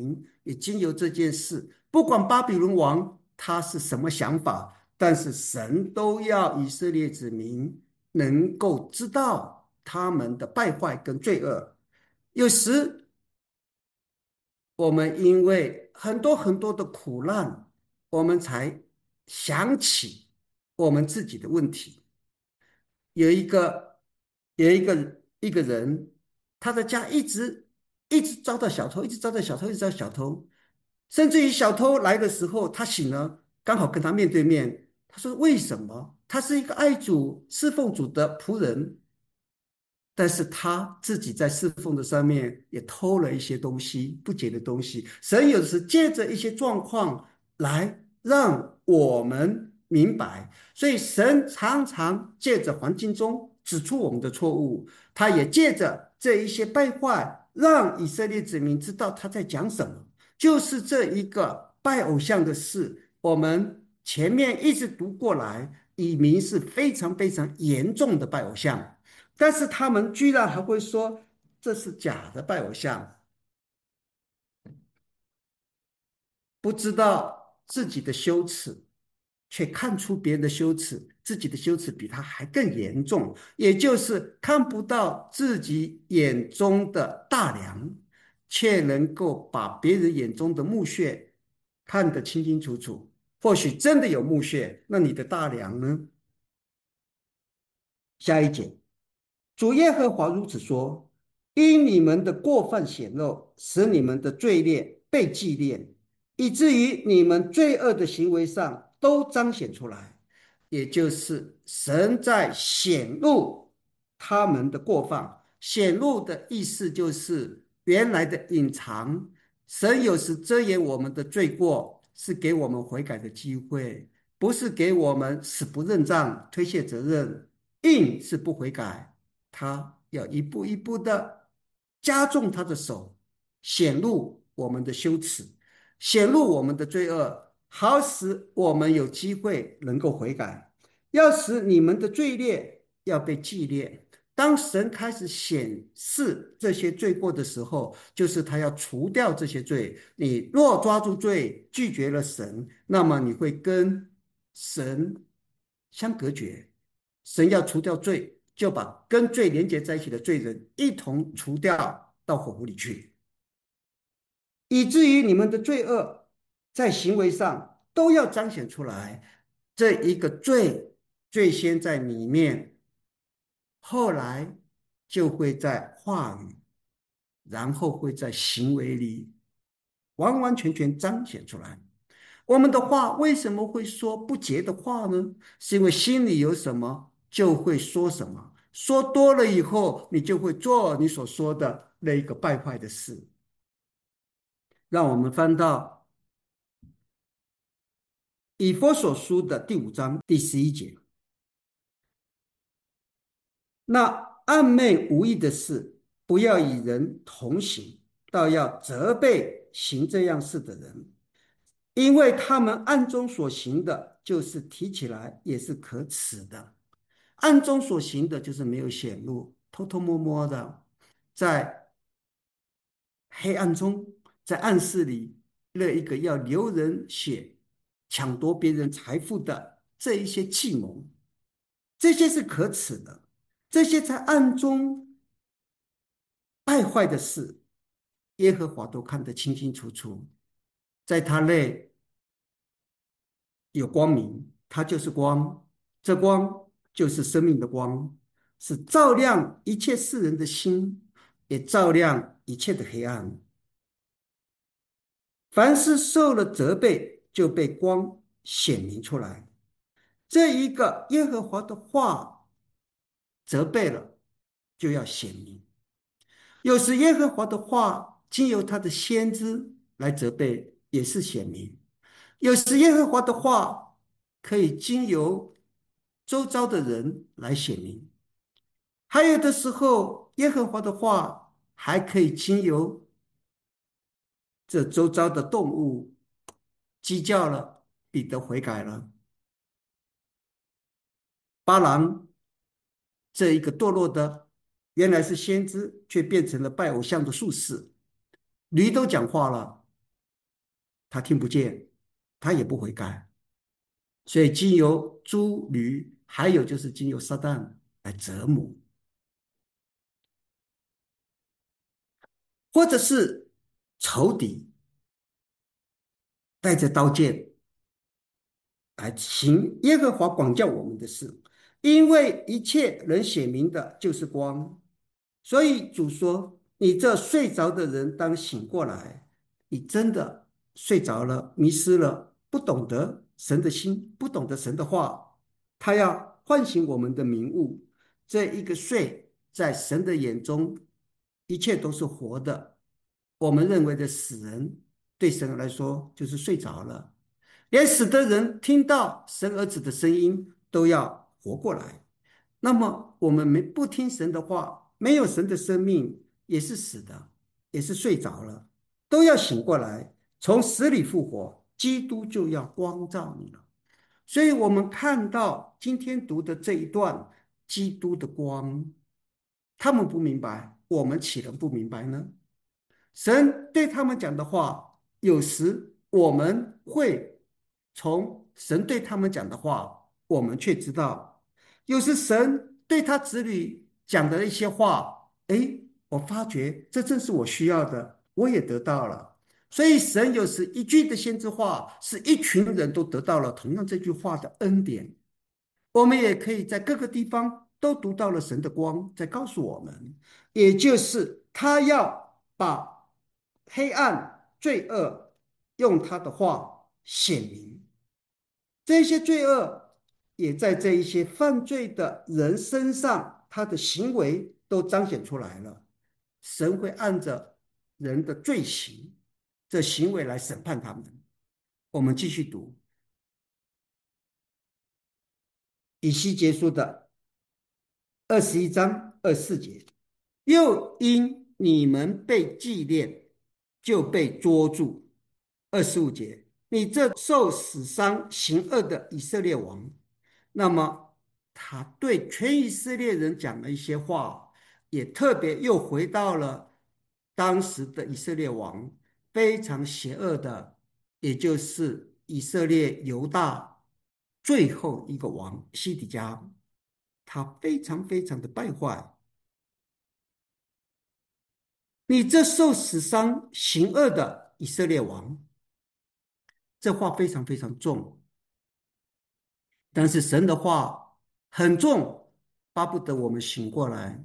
也经由这件事，不管巴比伦王他是什么想法，但是神都要以色列子民能够知道他们的败坏跟罪恶。有时我们因为很多很多的苦难，我们才想起我们自己的问题。有一个有一个一个人，他的家一直一直遭到小偷，一直遭到小偷，一直遭到小偷，甚至于小偷来的时候，他醒了，刚好跟他面对面。他说：“为什么？他是一个爱主、侍奉主的仆人，但是他自己在侍奉的上面也偷了一些东西，不洁的东西。神有时借着一些状况来让我们明白，所以神常常借着环境中指出我们的错误，他也借着这一些败坏，让以色列子民知道他在讲什么。就是这一个拜偶像的事，我们前面一直读过来，以明是非常非常严重的拜偶像。但是他们居然还会说这是假的拜偶像，不知道自己的羞耻，却看出别人的羞耻，自己的羞耻比他还更严重，也就是看不到自己眼中的大梁，却能够把别人眼中的木屑看得清清楚楚。或许真的有木屑，那你的大梁呢？下一节。主耶和华如此说：因你们的过犯显露，使你们的罪孽被纪念，以至于你们罪恶的行为上都彰显出来。也就是神在显露他们的过犯。显露的意思就是原来的隐藏。神有时遮掩我们的罪过，是给我们悔改的机会，不是给我们死不认账、推卸责任。硬是不悔改，他要一步一步的加重他的手，显露我们的羞耻，显露我们的罪恶，好使我们有机会能够悔改。要使你们的罪孽要被纪念。当神开始显示这些罪过的时候，就是他要除掉这些罪。你若抓住罪，拒绝了神，那么你会跟神相隔绝。神要除掉罪，就把跟罪连接在一起的罪人一同除掉到火湖里去，以至于你们的罪恶在行为上都要彰显出来。这一个罪最先在里面，后来就会在话语，然后会在行为里完完全全彰显出来。我们的话为什么会说不洁的话呢？是因为心里有什么就会说什么，说多了以后，你就会做你所说的那一个败坏的事。让我们翻到以弗所书的第五章第十一节。那暗昧无益的事，不要与人同行，倒要责备行这样事的人，因为他们暗中所行的，就是提起来也是可耻的。暗中所行的，就是没有显露，偷偷摸摸的，在黑暗中，在暗室里，那一个要流人血、抢夺别人财富的这一些计谋，这些是可耻的。这些在暗中败坏的事，耶和华都看得清清楚楚。在他内有光明，他就是光，这光就是生命的光，是照亮一切世人的心，也照亮一切的黑暗。凡是受了责备，就被光显明出来。这一个耶和华的话责备了，就要显明。有时耶和华的话经由他的先知来责备，也是显明。有时耶和华的话可以经由周遭的人来显明，还有的时候耶和华的话还可以经由这周遭的动物鸡叫了，彼得悔改了。巴郎这一个堕落的原来是先知，却变成了拜偶像的术士。驴都讲话了， 他听不见，他也不悔改，所以经由猪驴，还有就是经由撒旦来折磨，或者是仇敌带着刀剑来行耶和华管教我们的事，因为一切能显明的就是光。所以主说：“你这睡着的人当醒过来。”你真的睡着了，迷失了，不懂得神的心，不懂得神的话，他要唤醒我们的明悟。这一个睡，在神的眼中，一切都是活的。我们认为的死人，对神来说就是睡着了。连死的人听到神儿子的声音都要活过来。那么我们没不听神的话，没有神的生命，也是死的，也是睡着了，都要醒过来，从死里复活，基督就要光照你了。所以我们看到今天读的这一段，基督的光，他们不明白，我们岂能不明白呢？神对他们讲的话，有时我们会从神对他们讲的话，我们却知道，有时神对他子女讲的一些话，诶，我发觉这正是我需要的，我也得到了。所以神有时一句的先知话，是一群人都得到了同样这句话的恩典。我们也可以在各个地方都读到了神的光，在告诉我们，也就是他要把黑暗罪恶用他的话显明，这些罪恶也在这一些犯罪的人身上，他的行为都彰显出来了。神会按着人的罪行这行为来审判他们。我们继续读以西结书的二十一章二十四节，又因你们被纪念，就被捉住。二十五节，你这受死伤行恶的以色列王，那么他对全以色列人讲了一些话，也特别又回到了当时的以色列王非常邪恶的，也就是以色列犹大最后一个王西底家，他非常非常的败坏。你这受死伤行恶的以色列王，这话非常非常重，但是神的话很重，巴不得我们醒过来。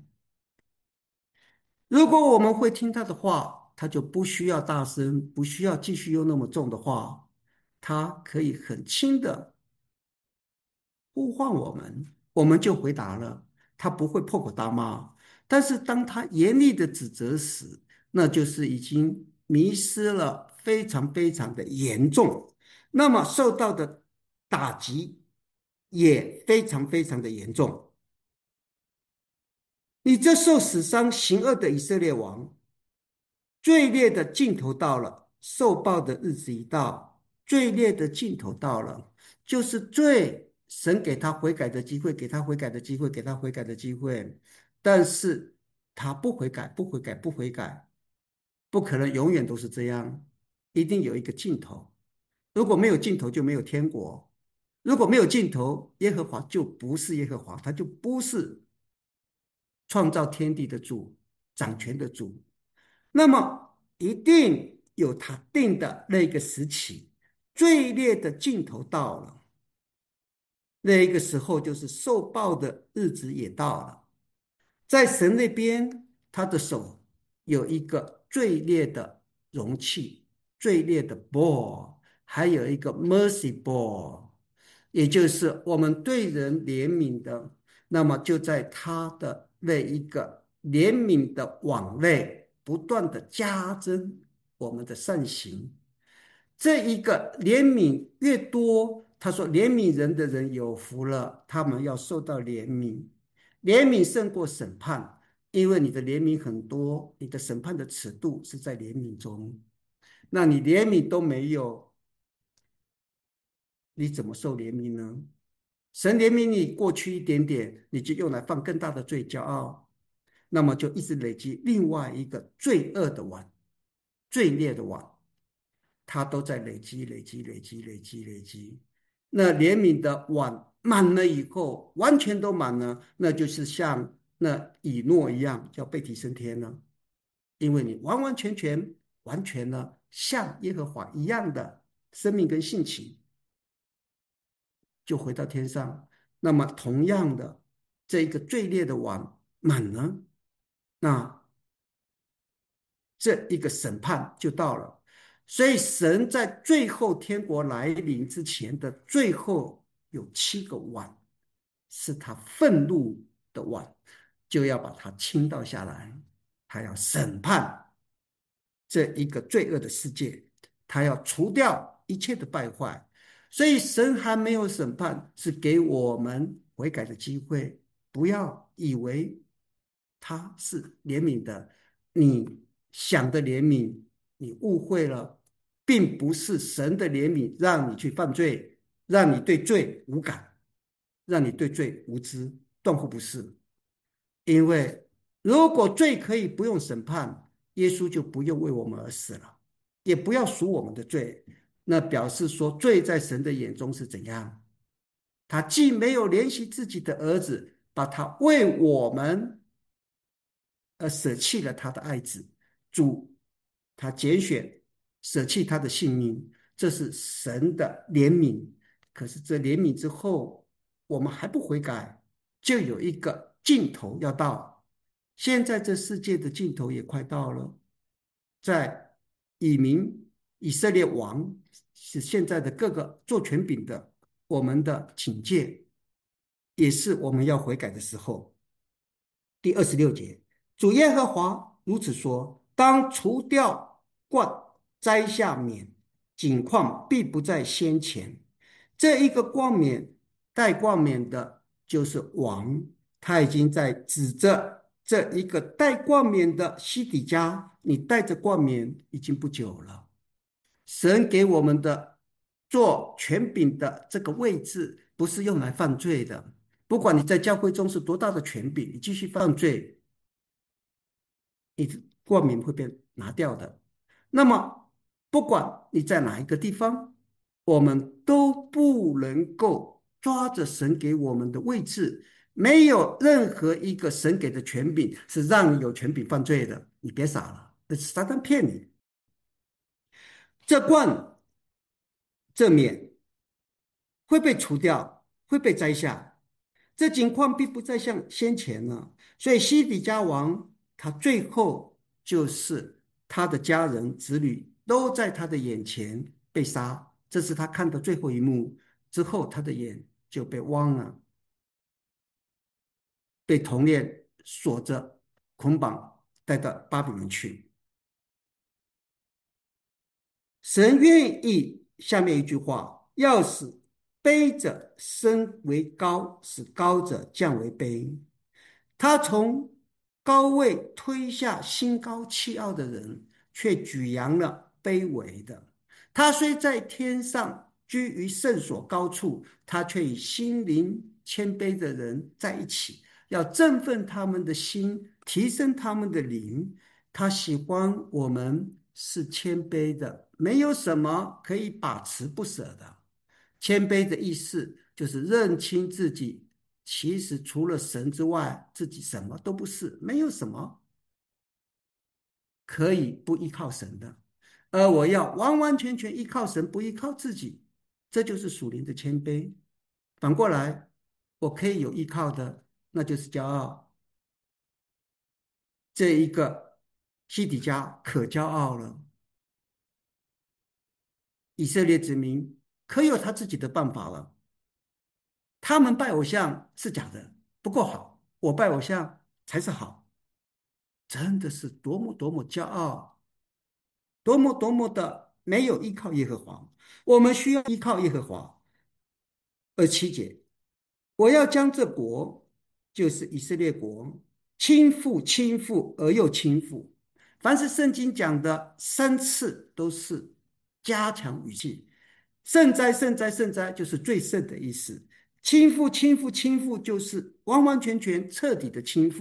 如果我们会听他的话，他就不需要大声，不需要继续用那么重的话，他可以很轻的呼唤我们，我们就回答了，他不会破口大骂。但是当他严厉的指责时，那就是已经迷失了，非常非常的严重，那么受到的打击也非常非常的严重。你这受死伤行恶的以色列王，最烈的尽头到了，受报的日子一到，最烈的尽头到了，就是最神给他悔改的机会，给他悔改的机会，给他悔改的机会，但是他不悔改，不悔改，不悔改，不可能永远都是这样，一定有一个尽头。如果没有尽头，就没有天国；如果没有尽头，耶和华就不是耶和华，他就不是创造天地的主，掌权的主。那么一定有他定的那个时期，最烈的尽头到了，那一个时候就是受报的日子也到了。在神那边，他的手有一个最烈的容器，最烈的 ball， 还有一个 mercy ball， 也就是我们对人怜悯的，那么就在他的那一个怜悯的网内不断的加增我们的善行。这一个怜悯越多，他说怜悯人的人有福了，他们要受到怜悯。怜悯胜过审判，因为你的怜悯很多，你的审判的尺度是在怜悯中。那你怜悯都没有，你怎么受怜悯呢？神怜悯你过去一点点，你就用来犯更大的罪，骄傲，那么就一直累积另外一个罪恶的碗，罪孽的碗。 它都在累积、累积、累积、累积、累积。那怜悯的碗满了以后，完全都满了，那就是像那以诺一样，要被提升天了。因为你完完全全、完全了，像耶和华一样的生命跟性情，就回到天上。那么同样的，这一个最烈的碗满了，那这一个审判就到了。所以神在最后天国来临之前的最后有七个碗，是他愤怒的碗，就要把它倾倒下来，他要审判这一个罪恶的世界，他要除掉一切的败坏。所以神还没有审判，是给我们悔改的机会。不要以为他是怜悯的，你想的怜悯，你误会了，并不是神的怜悯让你去犯罪，让你对罪无感，让你对罪无知，断乎不是。因为如果罪可以不用审判，耶稣就不用为我们而死了，也不要赎我们的罪。那表示说，罪在神的眼中是怎样？他既没有怜惜自己的儿子，把他为我们而舍弃了他的爱子，主他拣选舍弃他的性命，这是神的怜悯。可是这怜悯之后，我们还不悔改，就有一个尽头要到。现在这世界的尽头也快到了，在以民以色列王是现在的各个做权柄的，我们的警戒也是我们要悔改的时候。第二十六节，主耶和华如此说：当除掉冠，摘下冕，景况必不在先前。这一个冠冕，戴冠冕的就是王，他已经在指着这一个戴冠冕的西底家，你戴着冠冕已经不久了。神给我们的做权柄的这个位置，不是用来犯罪的。不管你在教会中是多大的权柄，你继续犯罪，你的冠冕会被拿掉的。那么不管你在哪一个地方，我们都不能够抓着神给我们的位置。没有任何一个神给的权柄是让你有权柄犯罪的，你别傻了，那是撒旦骗你。这冠这冕会被除掉，会被摘下，这景况并不再像先前了。所以西底家王他最后就是他的家人子女都在他的眼前被杀，这是他看到最后一幕之后，他的眼就被汪了，被铜链锁着捆绑带到巴比伦去。神愿意下面一句话，要使卑者升为高，使高者降为卑。他从高位推下心高气傲的人，却举扬了卑微的。他虽在天上居于圣所高处，他却与心灵谦卑的人在一起，要振奋他们的心，提升他们的灵。他喜欢我们是谦卑的，没有什么可以把持不舍的。谦卑的意思就是认清自己，其实除了神之外，自己什么都不是，没有什么可以不依靠神的。而我要完完全全依靠神，不依靠自己，这就是属灵的谦卑。反过来，我可以有依靠的，那就是骄傲。这一个西底家可骄傲了。以色列子民可有他自己的办法了。他们拜偶像是假的，不够好，我拜偶像才是好。真的是多么多么骄傲，多么多么的没有依靠耶和华。我们需要依靠耶和华。二七节，我要将这国，就是以色列国，倾覆倾覆而又倾覆。凡是圣经讲的三次都是加强语气，圣哉圣哉圣哉就是最圣的意思，倾覆倾覆倾覆就是完完全全彻底的倾覆。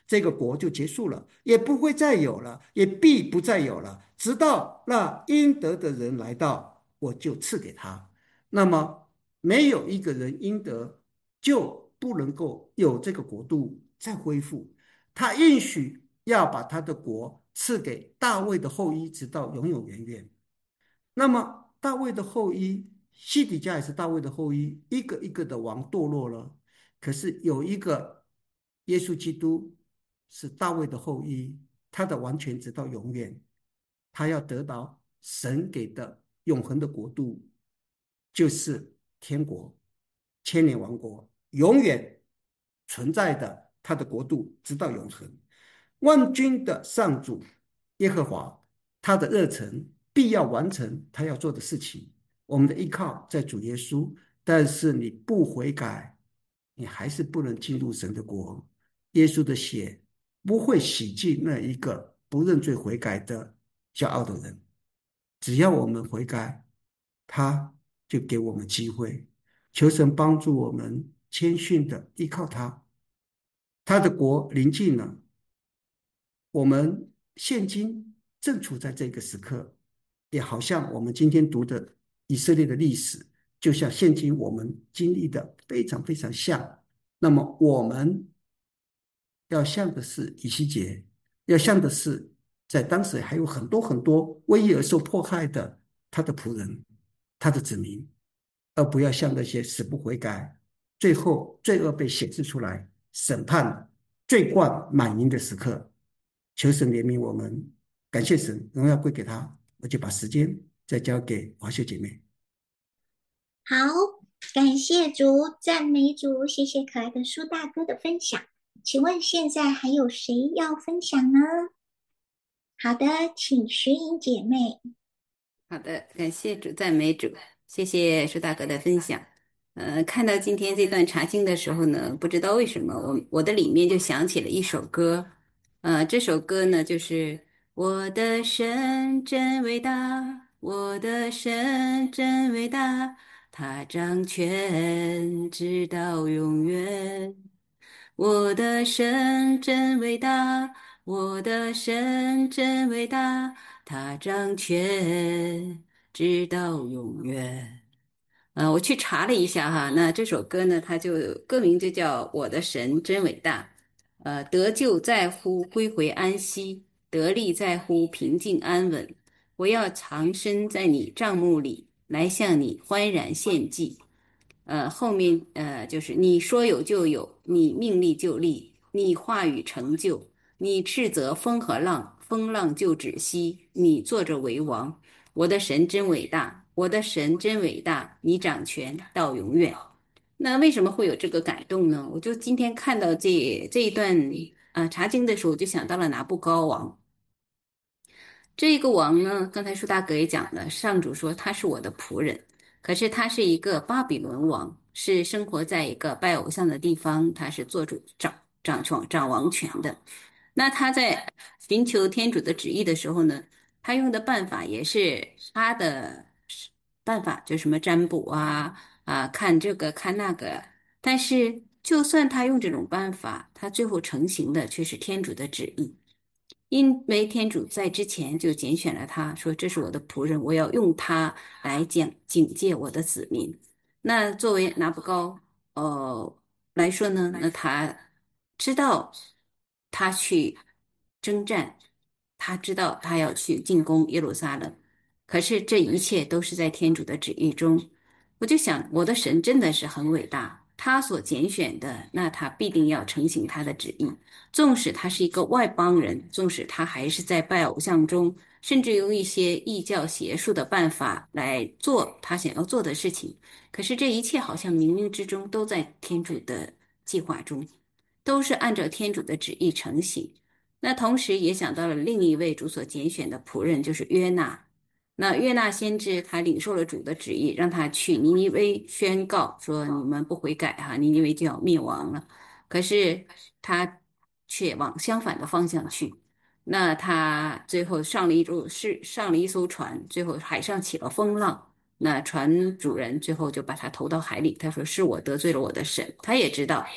这个国就结束了，也不会再有了，也必不再有了，直到那应得的人来到，我就赐给他。那么没有一个人应得，就不能够有这个国度再恢复。他应许要把他的国赐给大卫的后裔，直到永永远远。那么大卫的后裔，西底家也是大卫的后裔，一个一个的王堕落了，可是有一个耶稣基督是大卫的后裔，他的完全直到永远，他要得到神给的永恒的国度，就是天国，千年王国，永远存在的他的国度直到永恒。万军的上主耶和华，他的热忱必要完成他要做的事情。我们的依靠在主耶稣，但是你不悔改，你还是不能进入神的国。耶稣的血不会洗净那一个不认罪悔改的骄傲的人，只要我们悔改，他就给我们机会。求神帮助我们谦逊的依靠他。他的国临近了，我们现今正处在这个时刻，也好像我们今天读的以色列的历史，就像现今我们经历的非常非常像。那么我们要像的是以西结，要像的是在当时还有很多很多为义而受迫害的他的仆人，他的子民，而不要像那些死不悔改，最后罪恶被显示出来，审判罪贯满盈的时刻。求神怜悯我们，感谢神，荣耀归给他。我就把时间再交给华秀姐妹。 好，感谢主，赞美主，谢谢可爱的苏大哥的分享。请问现在还有谁要分享呢？好的，请徐颖姐妹。 好的，感谢主，赞美主，谢谢舒大哥的分享。呃，看到今天这段查经的时候呢，不知道为什么我我的里面就想起了一首歌，呃，这首歌呢就是我的神真伟大，我的神真伟大，他掌权直到永远。我的神真伟大，我的神真伟大，他掌权直到永远。呃，我去查了一下哈，那这首歌呢，它就歌名就叫《我的神真伟大》。呃，得救在乎归回安息，得力在乎平静安稳。我要藏身在你帐幕里，来向你欢然献祭。呃，后面呃就是你说有就有，你命立就立，你话语成就，你斥责风和浪，风浪就止息，你坐着为王。我的神真伟大，我的神真伟大，你掌权到永远。那为什么会有这个感动呢？我就今天看到这这一段啊、呃、查经的时候，我就想到了拿布高王。这个王呢，刚才舒大哥也讲了，上主说他是我的仆人，可是他是一个巴比伦王，是生活在一个拜偶像的地方，他是做主掌掌权掌王权的。那他在寻求天主的旨意的时候呢，他用的办法也是他的办法，就什么占卜啊啊，看这个看那个。但是就算他用这种办法，他最后成型的却是天主的旨意。因为天主在之前就拣选了他，说这是我的仆人，我要用他来讲警戒我的子民。那作为拿布高呃来说呢，那他知道他去征战，他知道他要去进攻耶路撒冷，可是这一切都是在天主的旨意中。我就想，我的神真的是很伟大，他所拣选的，那他必定要成行他的旨意。纵使他是一个外邦人，纵使他还是在拜偶像中，甚至用一些异教邪术的办法来做他想要做的事情，可是这一切好像冥冥之中都在天主的计划中，都是按照天主的旨意成行。那同时也想到了另一位主所拣选的仆人，就是约纳。那约纳先知他领受了主的旨意，让他去尼尼微宣告说：你们不悔改哈，尼尼微就要灭亡了。可是他却往相反的方向去。那他最后上了一艘是上了一艘船，最后海上起了风浪。那船主人最后就把他投到海里。他说：是我得罪了我的神。他也知道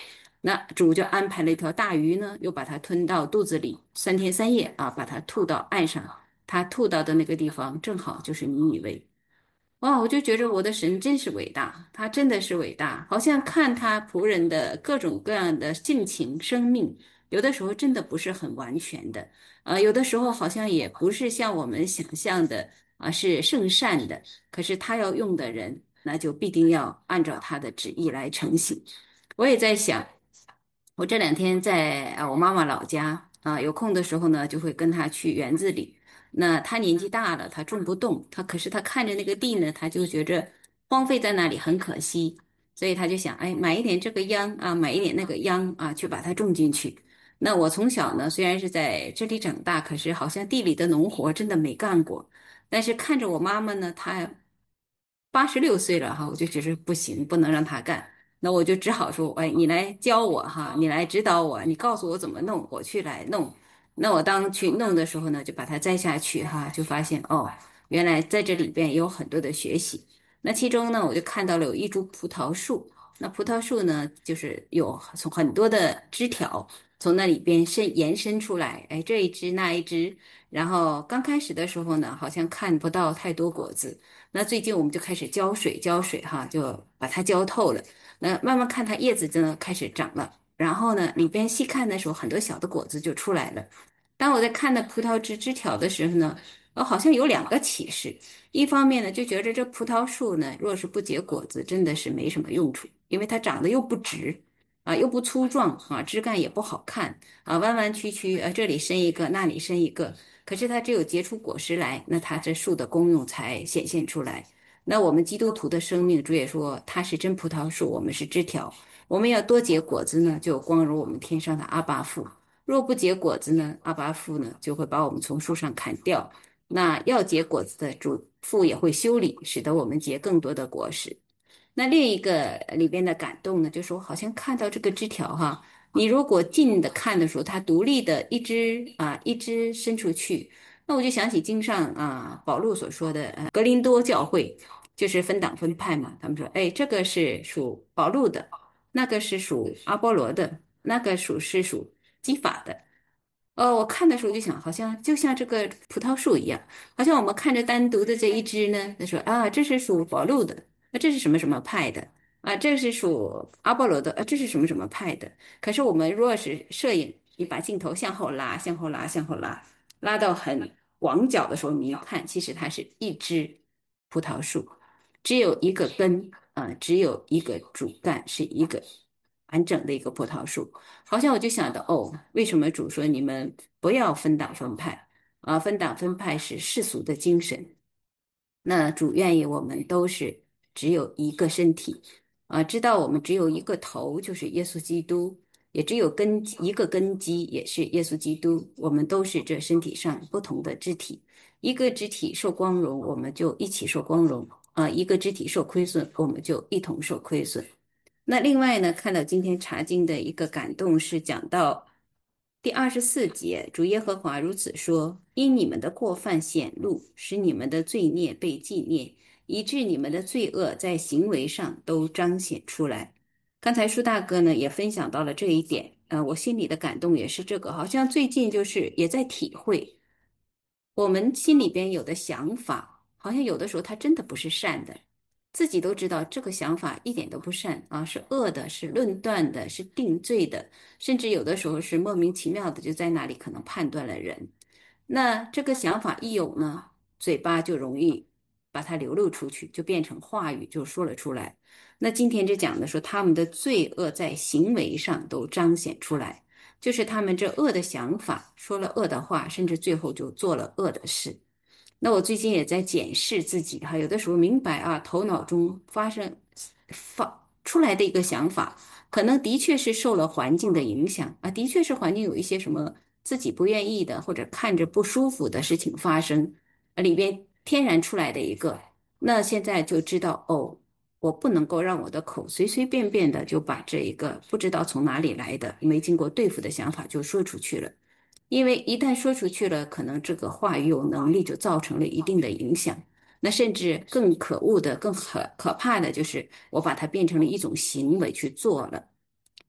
那主就安排了一条大鱼呢，又把它吞到肚子里，三天三夜啊，把它吐到岸上。他吐到的那个地方正好就是尼尼微。哇，我就觉着我的神真是伟大，他真的是伟大，好像看他仆人的各种各样的性情、生命，有的时候真的不是很完全的，呃，有的时候好像也不是像我们想象的啊，是圣善的，可是他要用的人，那就必定要按照他的旨意来成行。我也在想，我这两天在啊我妈妈老家啊，有空的时候呢，就会跟她去园子里。那她年纪大了，她种不动，她可是她看着那个地呢，她就觉着荒废在那里很可惜，所以她就想，哎，买一点这个秧啊，买一点那个秧啊，去把它种进去。那我从小呢，虽然是在这里长大，可是好像地里的农活真的没干过。但是看着我妈妈呢，她八十六岁了哈，我就觉得不行，不能让她干。那我就只好说，哎，你来教我哈，你来指导我，你告诉我怎么弄，我去来弄。那我当去弄的时候呢，就把它摘下去哈，就发现哦，原来在这里边也有很多的学习。那其中呢，我就看到了有一株葡萄树，那葡萄树呢，就是有从很多的枝条从那里边伸延伸出来，哎，这一枝那一枝。然后刚开始的时候呢，好像看不到太多果子。那最近我们就开始浇水，浇水哈，就把它浇透了。那慢慢看它叶子真的开始长了，然后呢，里边细看的时候，很多小的果子就出来了。当我在看那葡萄枝枝条的时候呢，呃，好像有两个启示。一方面呢，就觉得这葡萄树呢，若是不结果子，真的是没什么用处，因为它长得又不直啊，又不粗壮啊，枝干也不好看啊，弯弯曲曲，呃，这里伸一个，那里伸一个。可是它只有结出果实来，那它这树的功用才显现出来。那我们基督徒的生命，主也说他是真葡萄树，我们是枝条。我们要多结果子呢，就光荣我们天上的阿爸父；若不结果子呢，阿爸父呢就会把我们从树上砍掉。那要结果子的主父也会修理，使得我们结更多的果实。那另一个里边的感动呢，就是我好像看到这个枝条哈，你如果近的看的时候，它独立的一枝啊一枝伸出去，那我就想起经上啊保禄所说的，呃，格林多教会就是分党分派嘛，他们说，哎，这个是属保禄的，那个是属阿波罗的，那个属是属基法的。呃，我看的时候就想，好像就像这个葡萄树一样，好像我们看着单独的这一枝呢，他说啊，这是属保禄的，那这是什么什么派的啊？这是属阿波罗的，啊，这是什么什么派的？可是我们若是摄影，你把镜头向后拉，向后拉，向后拉，拉到很广角的时候，你一看，其实它是一枝葡萄树，只有一个根，啊、只有一个主干，是一个完整的一个葡萄树。好像我就想到，哦，为什么主说你们不要分党分派啊？分党分派是世俗的精神。那主愿意我们都是只有一个身体啊，知道我们只有一个头，就是耶稣基督，也只有根一个根基，也是耶稣基督。我们都是这身体上不同的肢体，一个肢体受光荣，我们就一起受光荣啊；一个肢体受亏损，我们就一同受亏损。那另外呢，看到今天查经的一个感动是讲到第二十四节，主耶和华如此说：因你们的过犯显露，使你们的罪孽被纪念，以致你们的罪恶在行为上都彰显出来。刚才舒大哥呢也分享到了这一点，呃，我心里的感动也是这个，好像最近就是也在体会，我们心里边有的想法，好像有的时候它真的不是善的。自己都知道这个想法一点都不善啊，是恶的，是论断的，是定罪的，甚至有的时候是莫名其妙的就在那里可能判断了人。那这个想法一有呢，嘴巴就容易把它流露出去，就变成话语，就说了出来。那今天就讲的说，他们的罪恶在行为上都彰显出来，就是他们这恶的想法，说了恶的话，甚至最后就做了恶的事。那我最近也在检视自己哈，有的时候明白啊，头脑中发生发出来的一个想法，可能的确是受了环境的影响啊，的确是环境有一些什么自己不愿意的或者看着不舒服的事情发生，啊里边天然出来的一个，那现在就知道哦，我不能够让我的口随随便便的就把这一个不知道从哪里来的没经过对付的想法就说出去了。因为一旦说出去了，可能这个话语有能力就造成了一定的影响。那甚至更可恶的、更可可怕的就是，我把它变成了一种行为去做了。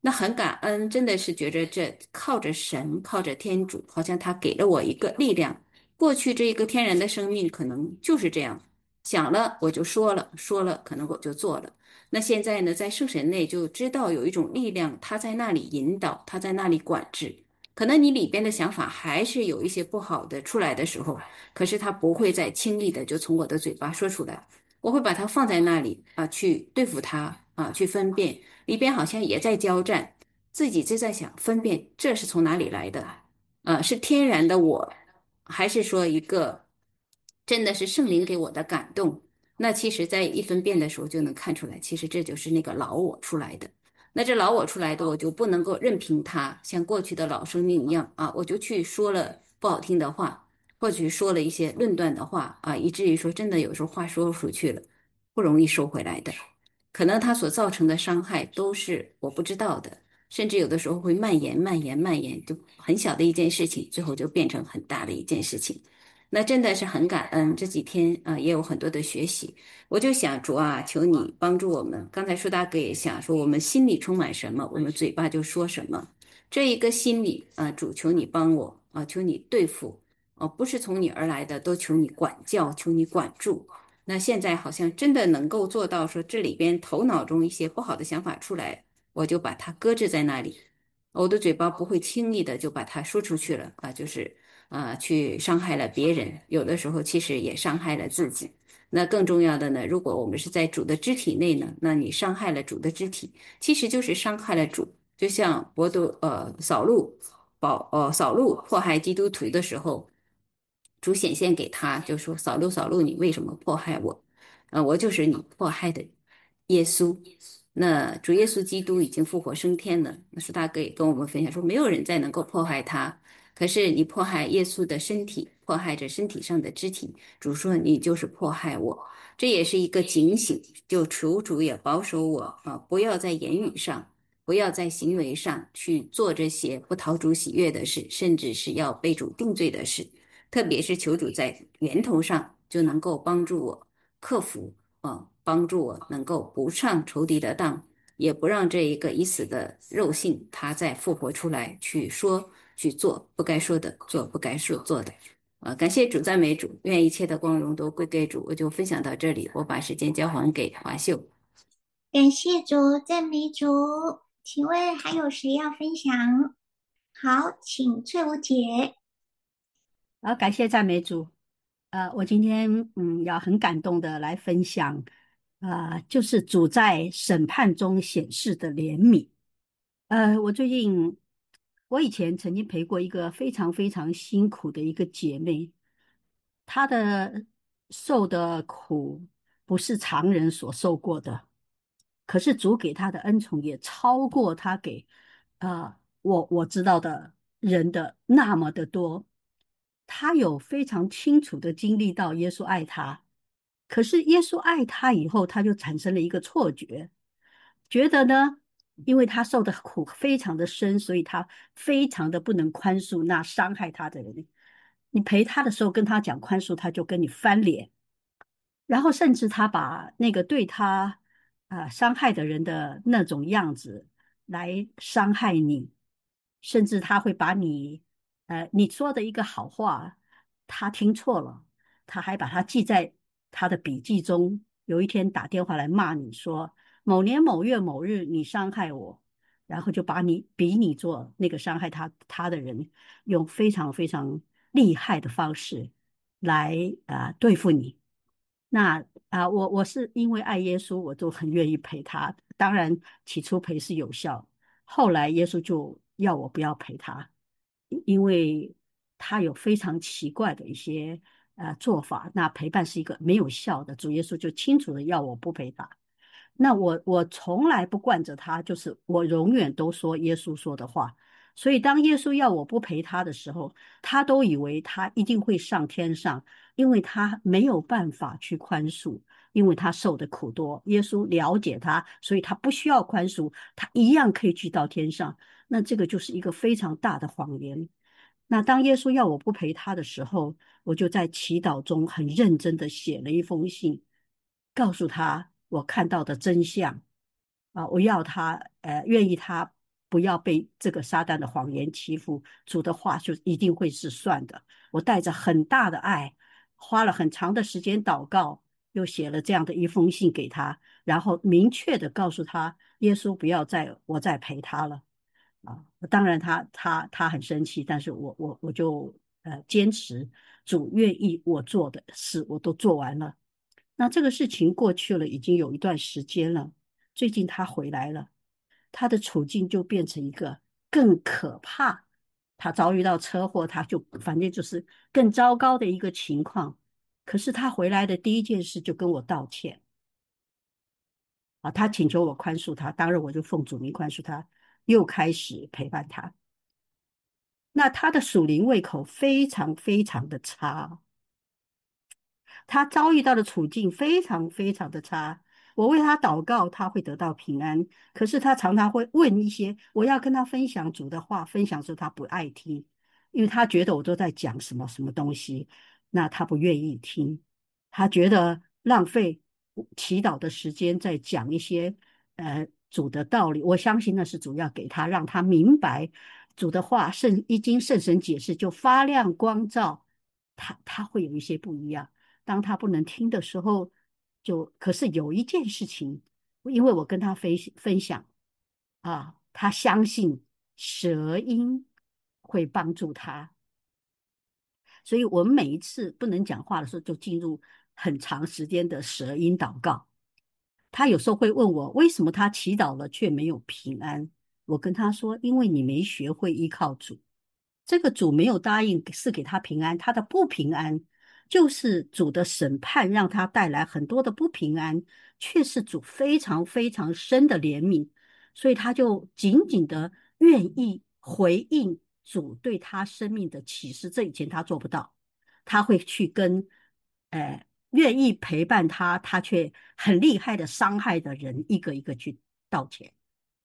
那很感恩，真的是觉着这靠着神，靠着天主，好像他给了我一个力量。过去这一个天然的生命可能就是这样，想了我就说了，说了可能我就做了。那现在呢，在圣神内就知道有一种力量，他在那里引导，他在那里管制。可能你里边的想法还是有一些不好的出来的时候，可是他不会再轻易的就从我的嘴巴说出来，我会把它放在那里啊，去对付它啊，去分辨。里边好像也在交战，自己就在想分辨这是从哪里来的，呃，是天然的我，还是说一个真的是圣灵给我的感动？那其实，在一分辨的时候就能看出来，其实这就是那个老我出来的。那这老我出来的，我就不能够任凭他像过去的老生命一样啊，我就去说了不好听的话，或者说了一些论断的话啊，以至于说真的有时候话说出去了，不容易收回来的。可能它所造成的伤害都是我不知道的，甚至有的时候会蔓延、蔓延、蔓延，就很小的一件事情，最后就变成很大的一件事情。那真的是很感恩，这几天啊、呃也有很多的学习。我就想主啊，求你帮助我们。刚才舒大哥也想说，我们心里充满什么，我们嘴巴就说什么。这一个心理啊、呃主求你帮我啊、求你对付哦、不是从你而来的，都求你管教，求你管住。那现在好像真的能够做到说，这里边头脑中一些不好的想法出来，我就把它搁置在那里，我的嘴巴不会轻易的就把它说出去了啊，就是啊，去伤害了别人，有的时候其实也伤害了自己。那更重要的呢，如果我们是在主的肢体内呢，那你伤害了主的肢体，其实就是伤害了主。就像伯多呃扫路保呃扫路迫害基督徒的时候，主显现给他，就说扫路扫路，你为什么迫害我？呃，我就是你迫害的耶稣。那主耶稣基督已经复活升天了。那苏大哥也跟我们分享说，没有人再能够迫害他。可是你迫害耶稣的身体，迫害着身体上的肢体，主说你就是迫害我。这也是一个警醒，就求主也保守我啊，不要在言语上，不要在行为上去做这些不讨主喜悦的事，甚至是要被主定罪的事。特别是求主在源头上就能够帮助我克服啊，帮助我能够不上仇敌的当，也不让这一个已死的肉性它再复活出来去说去做不该说的，做不该说做的。啊，感谢主，赞美主，愿一切的光荣都归给主。我就分享到这里，我把时间交还给华秀。 感谢主，赞美主。请问还有谁要分享？好，请翠舞姐。 好，感谢赞美主。呃，我今天嗯要很感动的来分享，呃，就是主在审判中显示的怜悯。呃，我最近我以前曾经陪过一个非常非常辛苦的一个姐妹，她的受的苦不是常人所受过的，可是主给她的恩宠也超过她给呃我我知道的人的那么的多。她有非常清楚的经历到耶稣爱她，可是耶稣爱她以后，她就产生了一个错觉，觉得呢。因为他受的苦非常的深，所以他非常的不能宽恕那伤害他的人。你陪他的时候跟他讲宽恕，他就跟你翻脸，然后甚至他把那个对他啊、呃伤害的人的那种样子来伤害你，甚至他会把你呃你说的一个好话，他听错了，他还把它记在他的笔记中。有一天打电话来骂你说某年某月某日你伤害我，然后就把你比你做那个伤害他他的人，用非常非常厉害的方式来啊、呃对付你。那啊，我我是因为爱耶稣，我就很愿意陪他。当然，起初陪是有效，后来耶稣就要我不要陪他，因因为他有非常奇怪的一些呃做法，那陪伴是一个没有效的。主耶稣就清楚的要我不陪他。那我我从来不惯着他，就是我永远都说耶稣说的话。所以当耶稣要我不陪他的时候，他都以为他一定会上天上，因为他没有办法去宽恕，因为他受的苦多。耶稣了解他，所以他不需要宽恕，他一样可以去到天上。那这个就是一个非常大的谎言。那当耶稣要我不陪他的时候，我就在祈祷中很认真的写了一封信，告诉他我看到的真相啊，我要他呃愿意他不要被这个撒旦的谎言欺负，主的话就一定会是算的。我带着很大的爱，花了很长的时间祷告，又写了这样的一封信给他，然后明确的告诉他，耶稣不要再我再陪他了啊！当然他他他很生气，但是我我我就呃坚持主愿意我做的事我都做完了。那这个事情过去了，已经有一段时间了。最近他回来了，他的处境就变成一个更可怕。他遭遇到车祸，他就反正就是更糟糕的一个情况。可是他回来的第一件事就跟我道歉啊，他请求我宽恕他，当然我就奉主名宽恕他，又开始陪伴他。那他的属灵胃口非常非常的差，他遭遇到的处境非常非常的差。我为他祷告，他会得到平安。可是他常常会问一些我要跟他分享主的话，分享时他不爱听，因为他觉得我都在讲什么什么东西，那他不愿意听。他觉得浪费祈祷的时间在讲一些呃主的道理。我相信那是主要给他，让他明白主的话，圣一经圣神解释就发亮光照，他他会有一些不一样。当他不能听的时候，就可是有一件事情，因为我跟他分分享啊，他相信舌音会帮助他，所以我们每一次不能讲话的时候，就进入很长时间的舌音祷告。他有时候会问我，为什么他祈祷了却没有平安？我跟他说，因为你没学会依靠主，这个主没有答应是给他平安，他的不平安就是主的审判，让他带来很多的不平安，却是主非常非常深的怜悯，所以他就紧紧的愿意回应主对他生命的启示。这以前他做不到，他会去跟，呃，愿意陪伴他，他却很厉害的伤害的人，一个一个去道歉。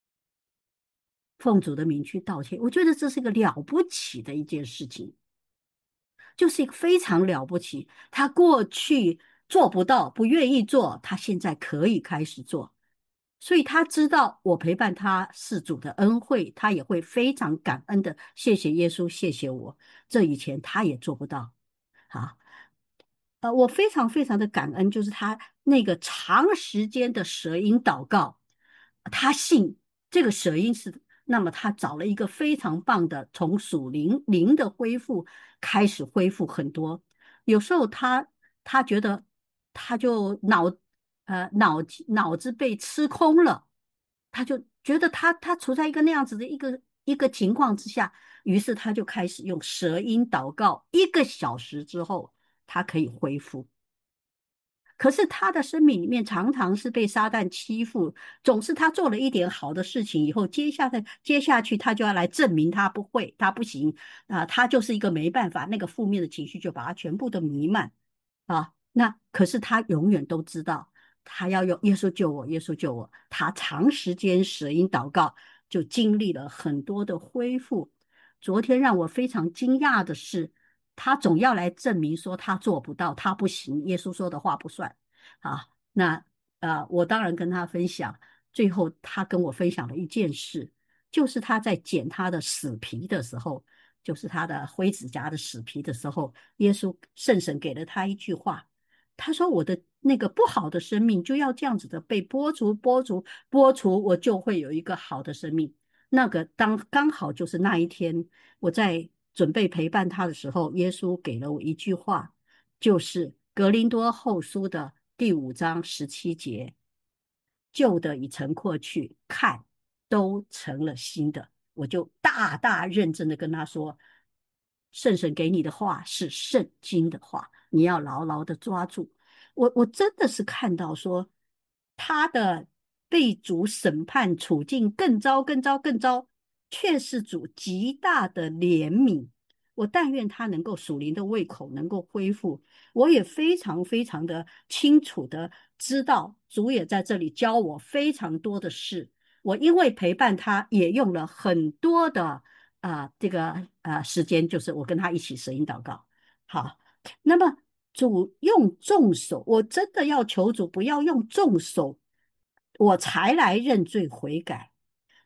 奉主的名去道歉，我觉得这是一个了不起的一件事情，就是一个非常了不起。他过去做不到，不愿意做，他现在可以开始做，所以他知道我陪伴他是主的恩惠，他也会非常感恩的，谢谢耶稣，谢谢我，这以前他也做不到。好，呃，我非常非常的感恩，就是他那个长时间的舌音祷告，他信这个舌音是，那么他找了一个非常棒的，从属灵灵的恢复开始恢复很多。有时候他他觉得他就脑呃脑脑子被吃空了，他就觉得他他处在一个那样子的一个一个情况之下，于是他就开始用舌音祷告，一个小时之后。他可以恢复。可是他的生命里面常常是被撒旦欺负，总是他做了一点好的事情以后，接下来接下去他就要来证明他不会，他不行啊、呃，他就是一个没办法，那个负面的情绪就把他全部都弥漫啊。那可是他永远都知道，他要用耶稣救我，耶稣救我。他长时间舌音祷告，就经历了很多的恢复。昨天让我非常惊讶的是。他总要来证明说他做不到，他不行，耶稣说的话不算啊。那呃，我当然跟他分享，最后他跟我分享了一件事，就是他在剪他的死皮的时候，就是他的灰指甲的死皮的时候，耶稣圣神给了他一句话，他说我的那个不好的生命就要这样子的被剥除、剥除、剥除，我就会有一个好的生命。那个当刚好就是那一天，我在准备陪伴他的时候，耶稣给了我一句话，就是格林多后书的第五章十七节，旧的已成过去，看都成了新的。我就大大认真的跟他说，圣神给你的话是圣经的话，你要牢牢的抓住。我我真的是看到说，他的被主审判处境更糟更糟更糟，却是主极大的怜悯。我但愿他能够属灵的胃口能够恢复。我也非常非常的清楚的知道，主也在这里教我非常多的事。我因为陪伴他，也用了很多的啊、呃、这个呃时间，就是我跟他一起舌音祷告。好，那么主用重手，我真的要求主不要用重手，我才来认罪悔改。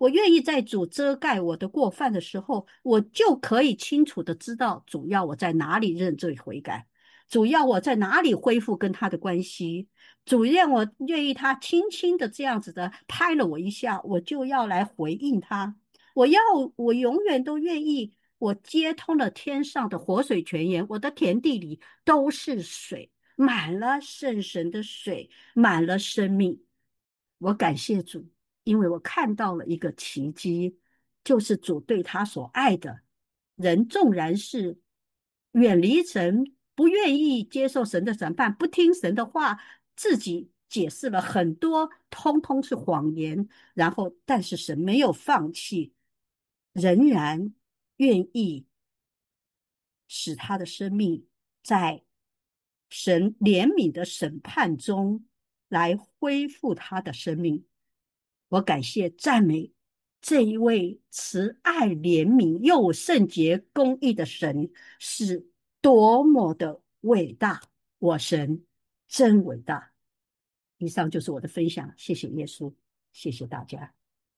我愿意在主遮盖我的过犯的时候，我就可以清楚的知道主要我在哪里认罪悔改，主要我在哪里恢复跟他的关系。主愿我愿意他轻轻的这样子的拍了我一下，我就要来回应他。我要我永远都愿意，我接通了天上的活水泉源，我的田地里都是水，满了圣神的水，满了生命。我感谢主，因为我看到了一个奇迹，就是主对他所爱的人，纵然是远离神，不愿意接受神的审判，不听神的话，自己解释了很多，通通是谎言。然后，但是神没有放弃，仍然愿意使他的生命在神怜悯的审判中来恢复他的生命。我感谢赞美这一位慈爱怜悯又圣洁公义的神是多么的伟大，我神真伟大。以上就是我的分享，谢谢耶稣，谢谢大家。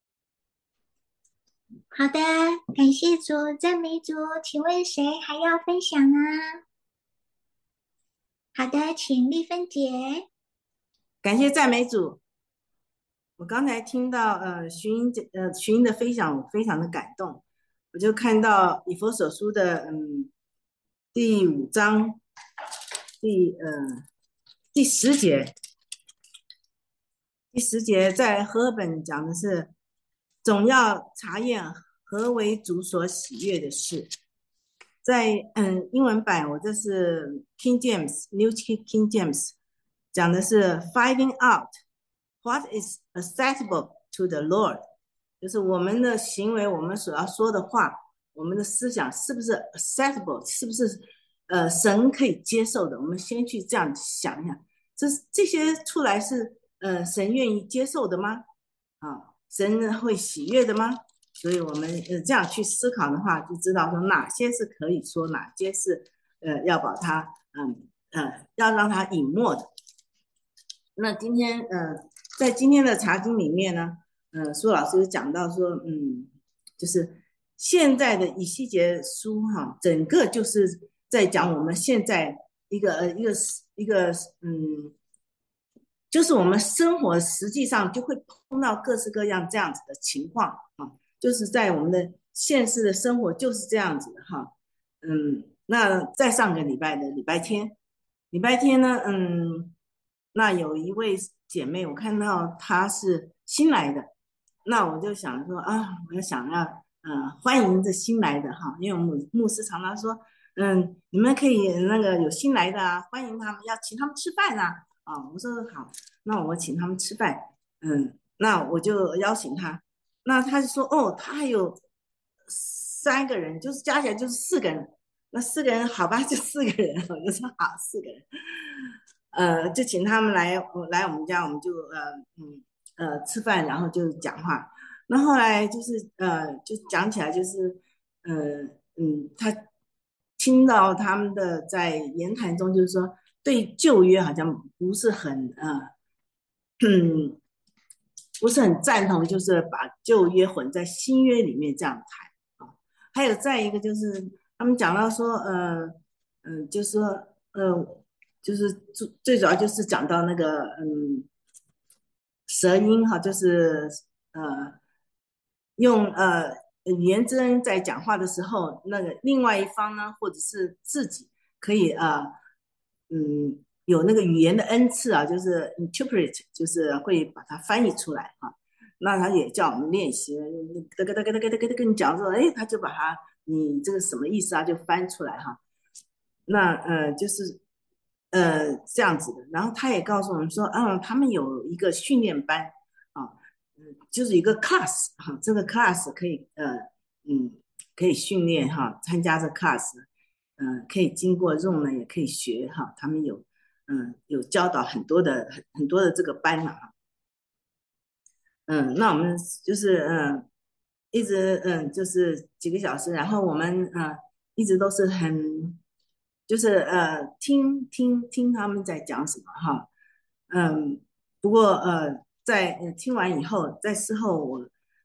好的，感谢主，赞美主。请问谁还要分享啊？好的，请丽芬姐。 感谢赞美主。我刚才听到呃徐英呃徐英的分享，我非常的感动。我就看到以弗所书的嗯第五章第呃第十节，第十节在和合本讲的是，总要查验何为主所喜悦的事。在嗯英文版，我这是 King James New King James 讲的是 finding out what is acceptable to the Lord， 就是我们的行为，我们所要说的话，我们的思想是不是 acceptable， 是不是呃神可以接受的？我们先去这样想一想，这这些出来是呃神愿意接受的吗？啊，神会喜悦的吗？所以我们呃这样去思考的话，就知道说哪些是可以说，哪些是呃要把它嗯呃要让它隐没的。那今天呃在今天的查经里面呢，呃苏老师有讲到说，嗯，就是现在的以西结书哈，整个就是在讲我们现在一个呃一个一个嗯。就是我们生活实际上就会碰到各式各样这样子的情况啊，就是在我们的现实的生活就是这样子的哈，嗯，那在上个礼拜的礼拜天，礼拜天呢，嗯，那有一位姐妹，我看到她是新来的，那我就想说啊，我就想要呃欢迎这新来的哈，因为我们牧师常常说，嗯，你们可以那个有新来的啊，欢迎他们，要请他们吃饭啊。啊、哦，我说好，那我请他们吃饭，嗯，那我就邀请他，那他就说，哦，他还有三个人，就是加起来就是四个人，那四个人好吧，就四个人，我就说好，四个人，呃，就请他们来来我们家，我们就呃嗯呃吃饭，然后就讲话，那后来就是呃就讲起来就是呃嗯，他听到他们的在言谈中就是说。对旧约好像不是很呃，嗯，不是很赞同，就是把旧约混在新约里面这样谈啊。还有再一个就是他们讲到说，呃，嗯、呃，就是说，呃，就是最最主要就是讲到那个嗯，舌音哈，就是呃，用呃语言之恩在讲话的时候，那个另外一方呢，或者是自己可以呃。嗯，有那个语言的恩赐啊，就是 interpret， 就是会把它翻译出来啊。那他也叫我们练习，哒哒哒哒哒哒哒跟你讲说，哎，他就把它，你这个什么意思啊，就翻出来哈。那呃，就是呃这样子的。然后他也告诉我们说，嗯，他们有一个训练班啊，嗯，就是一个 class 哈，这个 class 可以呃嗯可以训练哈，参加这 class。嗯、呃，可以经过用呢，也可以学哈。他们有，嗯、呃，有教导很多的很很多的这个班嘛哈。嗯，那我们就是嗯、呃，一直嗯、呃，就是几个小时，然后我们呃一直都是很，就是呃听听听他们在讲什么哈。嗯，不过呃在、呃、听完以后，在事后我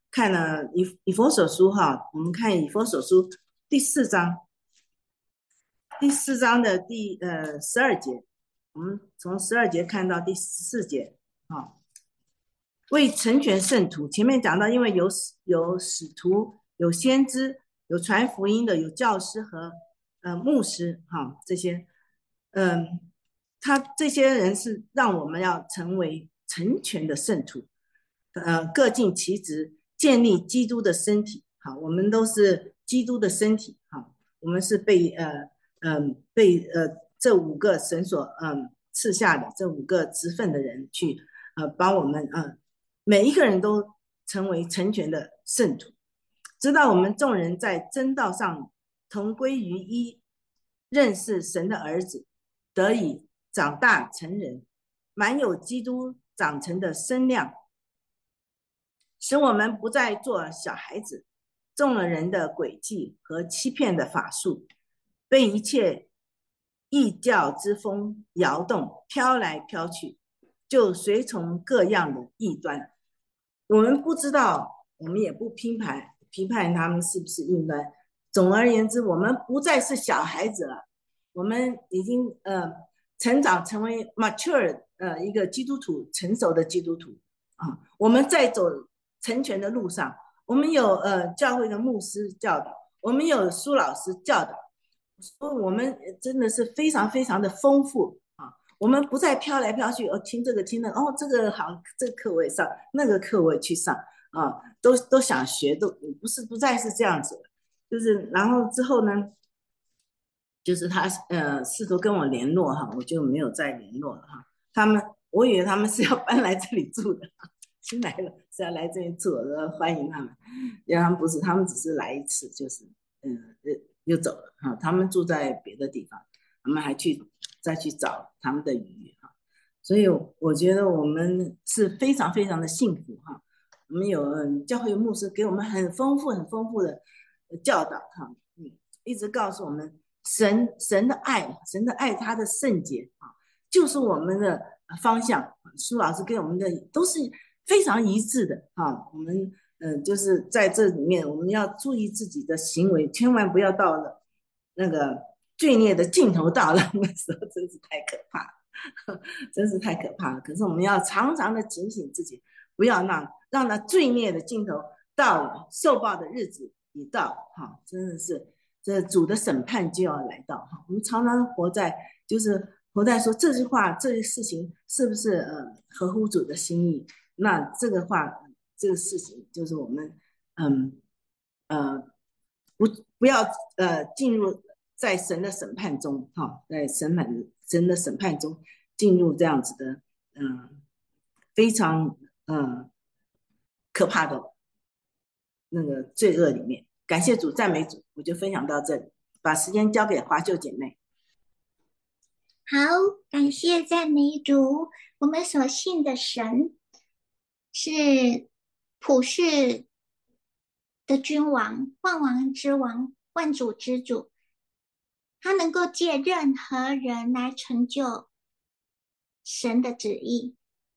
看了以以弗所书哈，我们看以弗所书第四章，第四章的第呃十二节，我们从十二节看到第十四节啊，为成全圣徒。前面讲到，因为有有使徒、有先知、有传福音的、有教师和呃牧师哈，这些，嗯、呃，他这些人是让我们要成为成全的圣徒，呃，各尽其职，建立基督的身体。好，我们都是基督的身体。好，我们是被呃嗯、呃、被呃这五个神所嗯、呃、赐下的这五个职分的人去呃帮我们呃每一个人都成为成全的圣徒，知道我们众人在真道上同归于一，认识神的儿子，得以长大成人，满有基督长成的身量，使我们不再做小孩子，中了人的诡计和欺骗的法术，被一切异教之风摇动，飘来飘去，就随从各样的异端。我们不知道，我们也不批判批判他们是不是异端。总而言之，我们不再是小孩子了，我们已经呃成长成为 mature 呃一个基督徒，成熟的基督徒啊。我们在走成全的路上，我们有呃教会的牧师教导，我们有苏老师教导，所以我们真的是非常非常的丰富啊。我们不再飘来飘去，哦，听这个听那个，哦，这个好，这个课我也上，那个课我也去上啊，都都想学，都不是不再是这样子了。就是然后之后呢，就是他呃试图跟我联络哈，我就没有再联络了哈。他们我以为他们是要搬来这里住的，新来了是要来这里住的，欢迎他们。原来他们不是，他们只是来一次，就是嗯又走了哈。他们住在别的地方，他们还去再去找他们的鱼哈。所以我觉得我们是非常非常的幸福哈。我们有教会牧师给我们很丰富很丰富的教导哈，嗯，一直告诉我们神神的爱，神的爱他的圣洁啊，就是我们的方向。苏老师给我们的都是非常一致的啊。我们嗯、呃，就是在这里面，我们要注意自己的行为，千万不要到了那个罪孽的尽头到了，那时候真是太可怕了，真是太可怕了。可是我们要常常的警醒自己，不要让让那罪孽的尽头到了，受报的日子已到哈，真的是这主的审判就要来到哈。我们常常活在就是活在说这句话，这个事情是不是呃合乎主的心意？那这个话，这个事情就是我们嗯呃不不要呃进入在神的审判中哈，在审判神的审判中进入这样子的嗯、呃、非常呃可怕的那个罪恶里面。感谢主，赞美主，我就分享到这里，把时间交给华秀姐妹。 好，感谢赞美主，我们所信的神是普世的君王，万王之王，万主之主，他能够借任何人来成就神的旨意。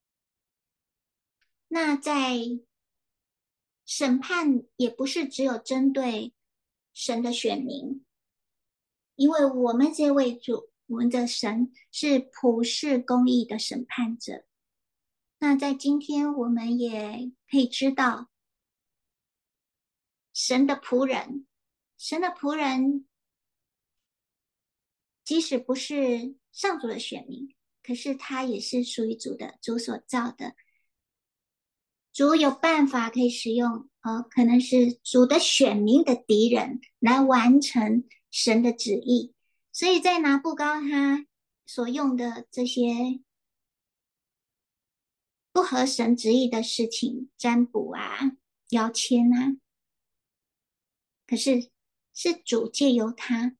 那在审判也不是只有针对神的选民，因为我们这位主，我们的神是普世公义的审判者。那在今天我们也可以知道，神的仆人，神的仆人即使不是上主的选民，可是他也是属于主的，主所造的。主有办法可以使用呃，可能是主的选民的敌人来完成神的旨意。所以在拿布高他所用的这些不合神旨意的事情，占卜啊、摇签啊，可是是主借由他，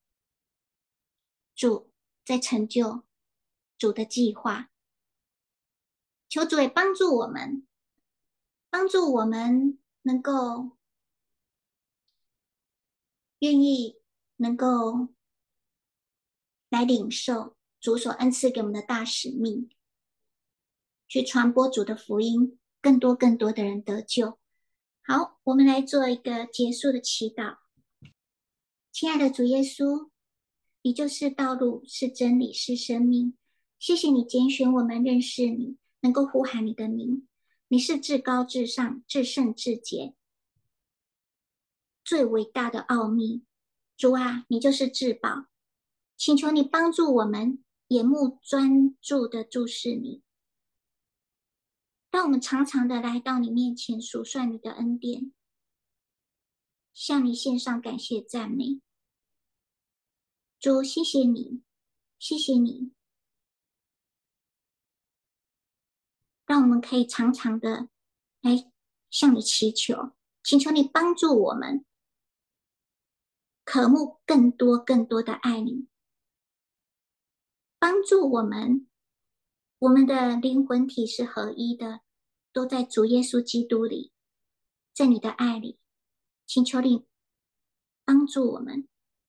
主在成就主的计划。求主也帮助我们，帮助我们能够愿意能够来领受主所恩赐给我们的大使命，去传播主的福音，更多更多的人得救。 好，我们来做一个结束的祈祷。亲爱的主耶稣，你就是道路，是真理，是生命。谢谢你拣选我们认识你，能够呼喊你的名。你是至高至上、至圣至洁、最伟大的奥秘。主啊，你就是至宝，请求你帮助我们眼目专注的注视你，让我们常常的来到你面前数算你的恩典，向你献上感谢赞美。主，谢谢你，谢谢你，让我们可以常常的来向你祈求，请求你帮助我们，渴慕更多更多的爱你，帮助我们，我们的灵魂体是合一的，都在主耶稣基督里，在你的爱里，请求你帮助我们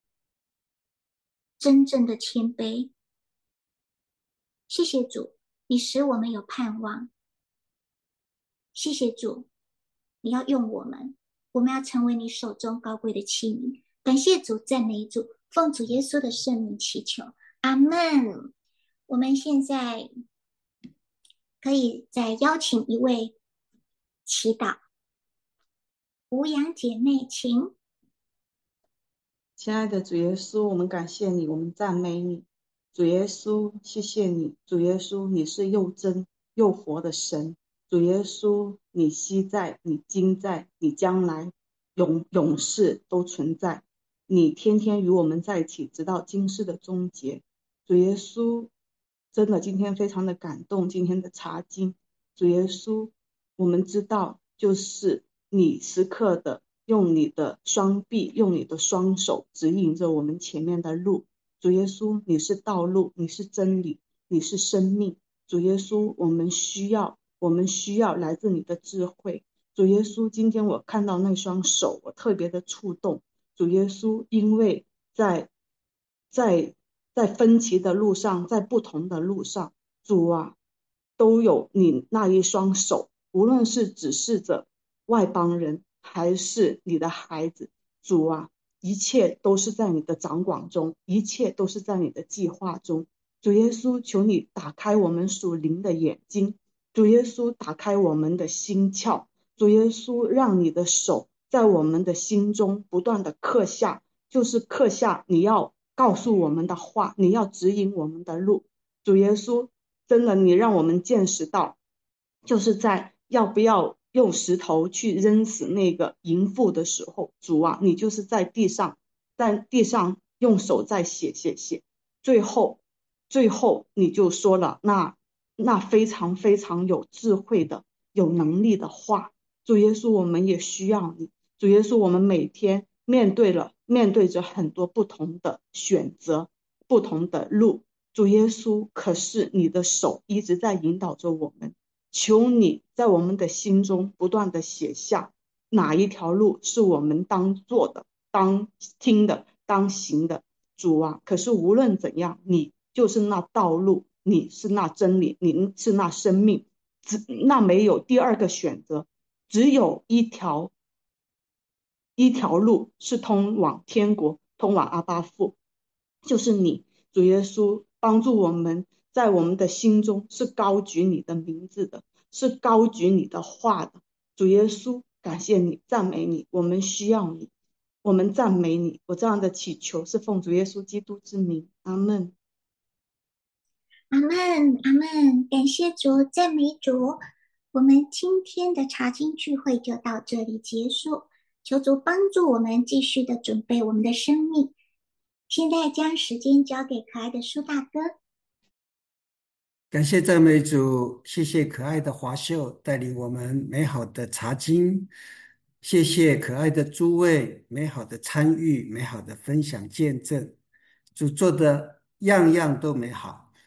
真正的谦卑。谢谢主，你使我们有盼望。谢谢主，你要用我们，我们要成为你手中高贵的器皿。感谢主，赞美主，奉主耶稣的圣名祈求，阿们。我们现在可以再邀请一位祈祷，吴阳姐妹，请。 亲爱的主耶稣，我们感谢你，我们赞美你。主耶稣，谢谢你。主耶稣，你是又真又活的神。主耶稣，你昔在，你今在，你将来，永永世都存在。你天天与我们在一起，直到今世的终结。主耶稣，真的今天非常的感动，今天的查经。主耶稣，我们知道，就是你时刻的用你的双臂，用你的双手指引着我们前面的路。主耶稣，你是道路，你是真理，你是生命。主耶稣，我们需要，我们需要来自你的智慧。主耶稣，今天我看到那双手，我特别的触动。主耶稣，因为在在在分歧的路上，在不同的路上，主啊，都有你那一双手，无论是指示着外邦人还是你的孩子，主啊，一切都是在你的掌管中，一切都是在你的计划中。主耶稣，求你打开我们属灵的眼睛，主耶稣，打开我们的心窍，主耶稣，让你的手在我们的心中不断的刻下，就是刻下你要告诉我们的话，你要指引我们的路。主耶稣，真的，你让我们见识到，就是在要不要用石头去扔死那个淫妇的时候，主啊，你就是在地上，在地上用手在写写写，最后，最后你就说了那那非常非常有智慧的、有能力的话。主耶稣，我们也需要你。主耶稣，我们每天面对了面对着很多不同的选择，不同的路。主耶稣，可是你的手一直在引导着我们。求你在我们的心中不断的写下哪一条路是我们当做的、当听的、当行的。主啊，可是无论怎样，你就是那道路，你是那真理，你是那生命，只那没有第二个选择，只有一条一条路是通往天国，通往阿爸父，就是你。主耶稣，帮助我们在我们的心中是高举你的名字的，是高举你的话的。主耶稣，感谢你，赞美你，我们需要你，我们赞美你。我这样的祈求是奉主耶稣基督之名，阿们。 阿们，阿们，感谢主，赞美主。我们今天的查经聚会就到这里结束，求主帮助我们继续的准备我们的生命。现在将时间交给可爱的苏大哥。 感谢赞美主，谢谢可爱的华秀带领我们美好的查经，谢谢可爱的诸位美好的参与，美好的分享见证，主做的样样都美好。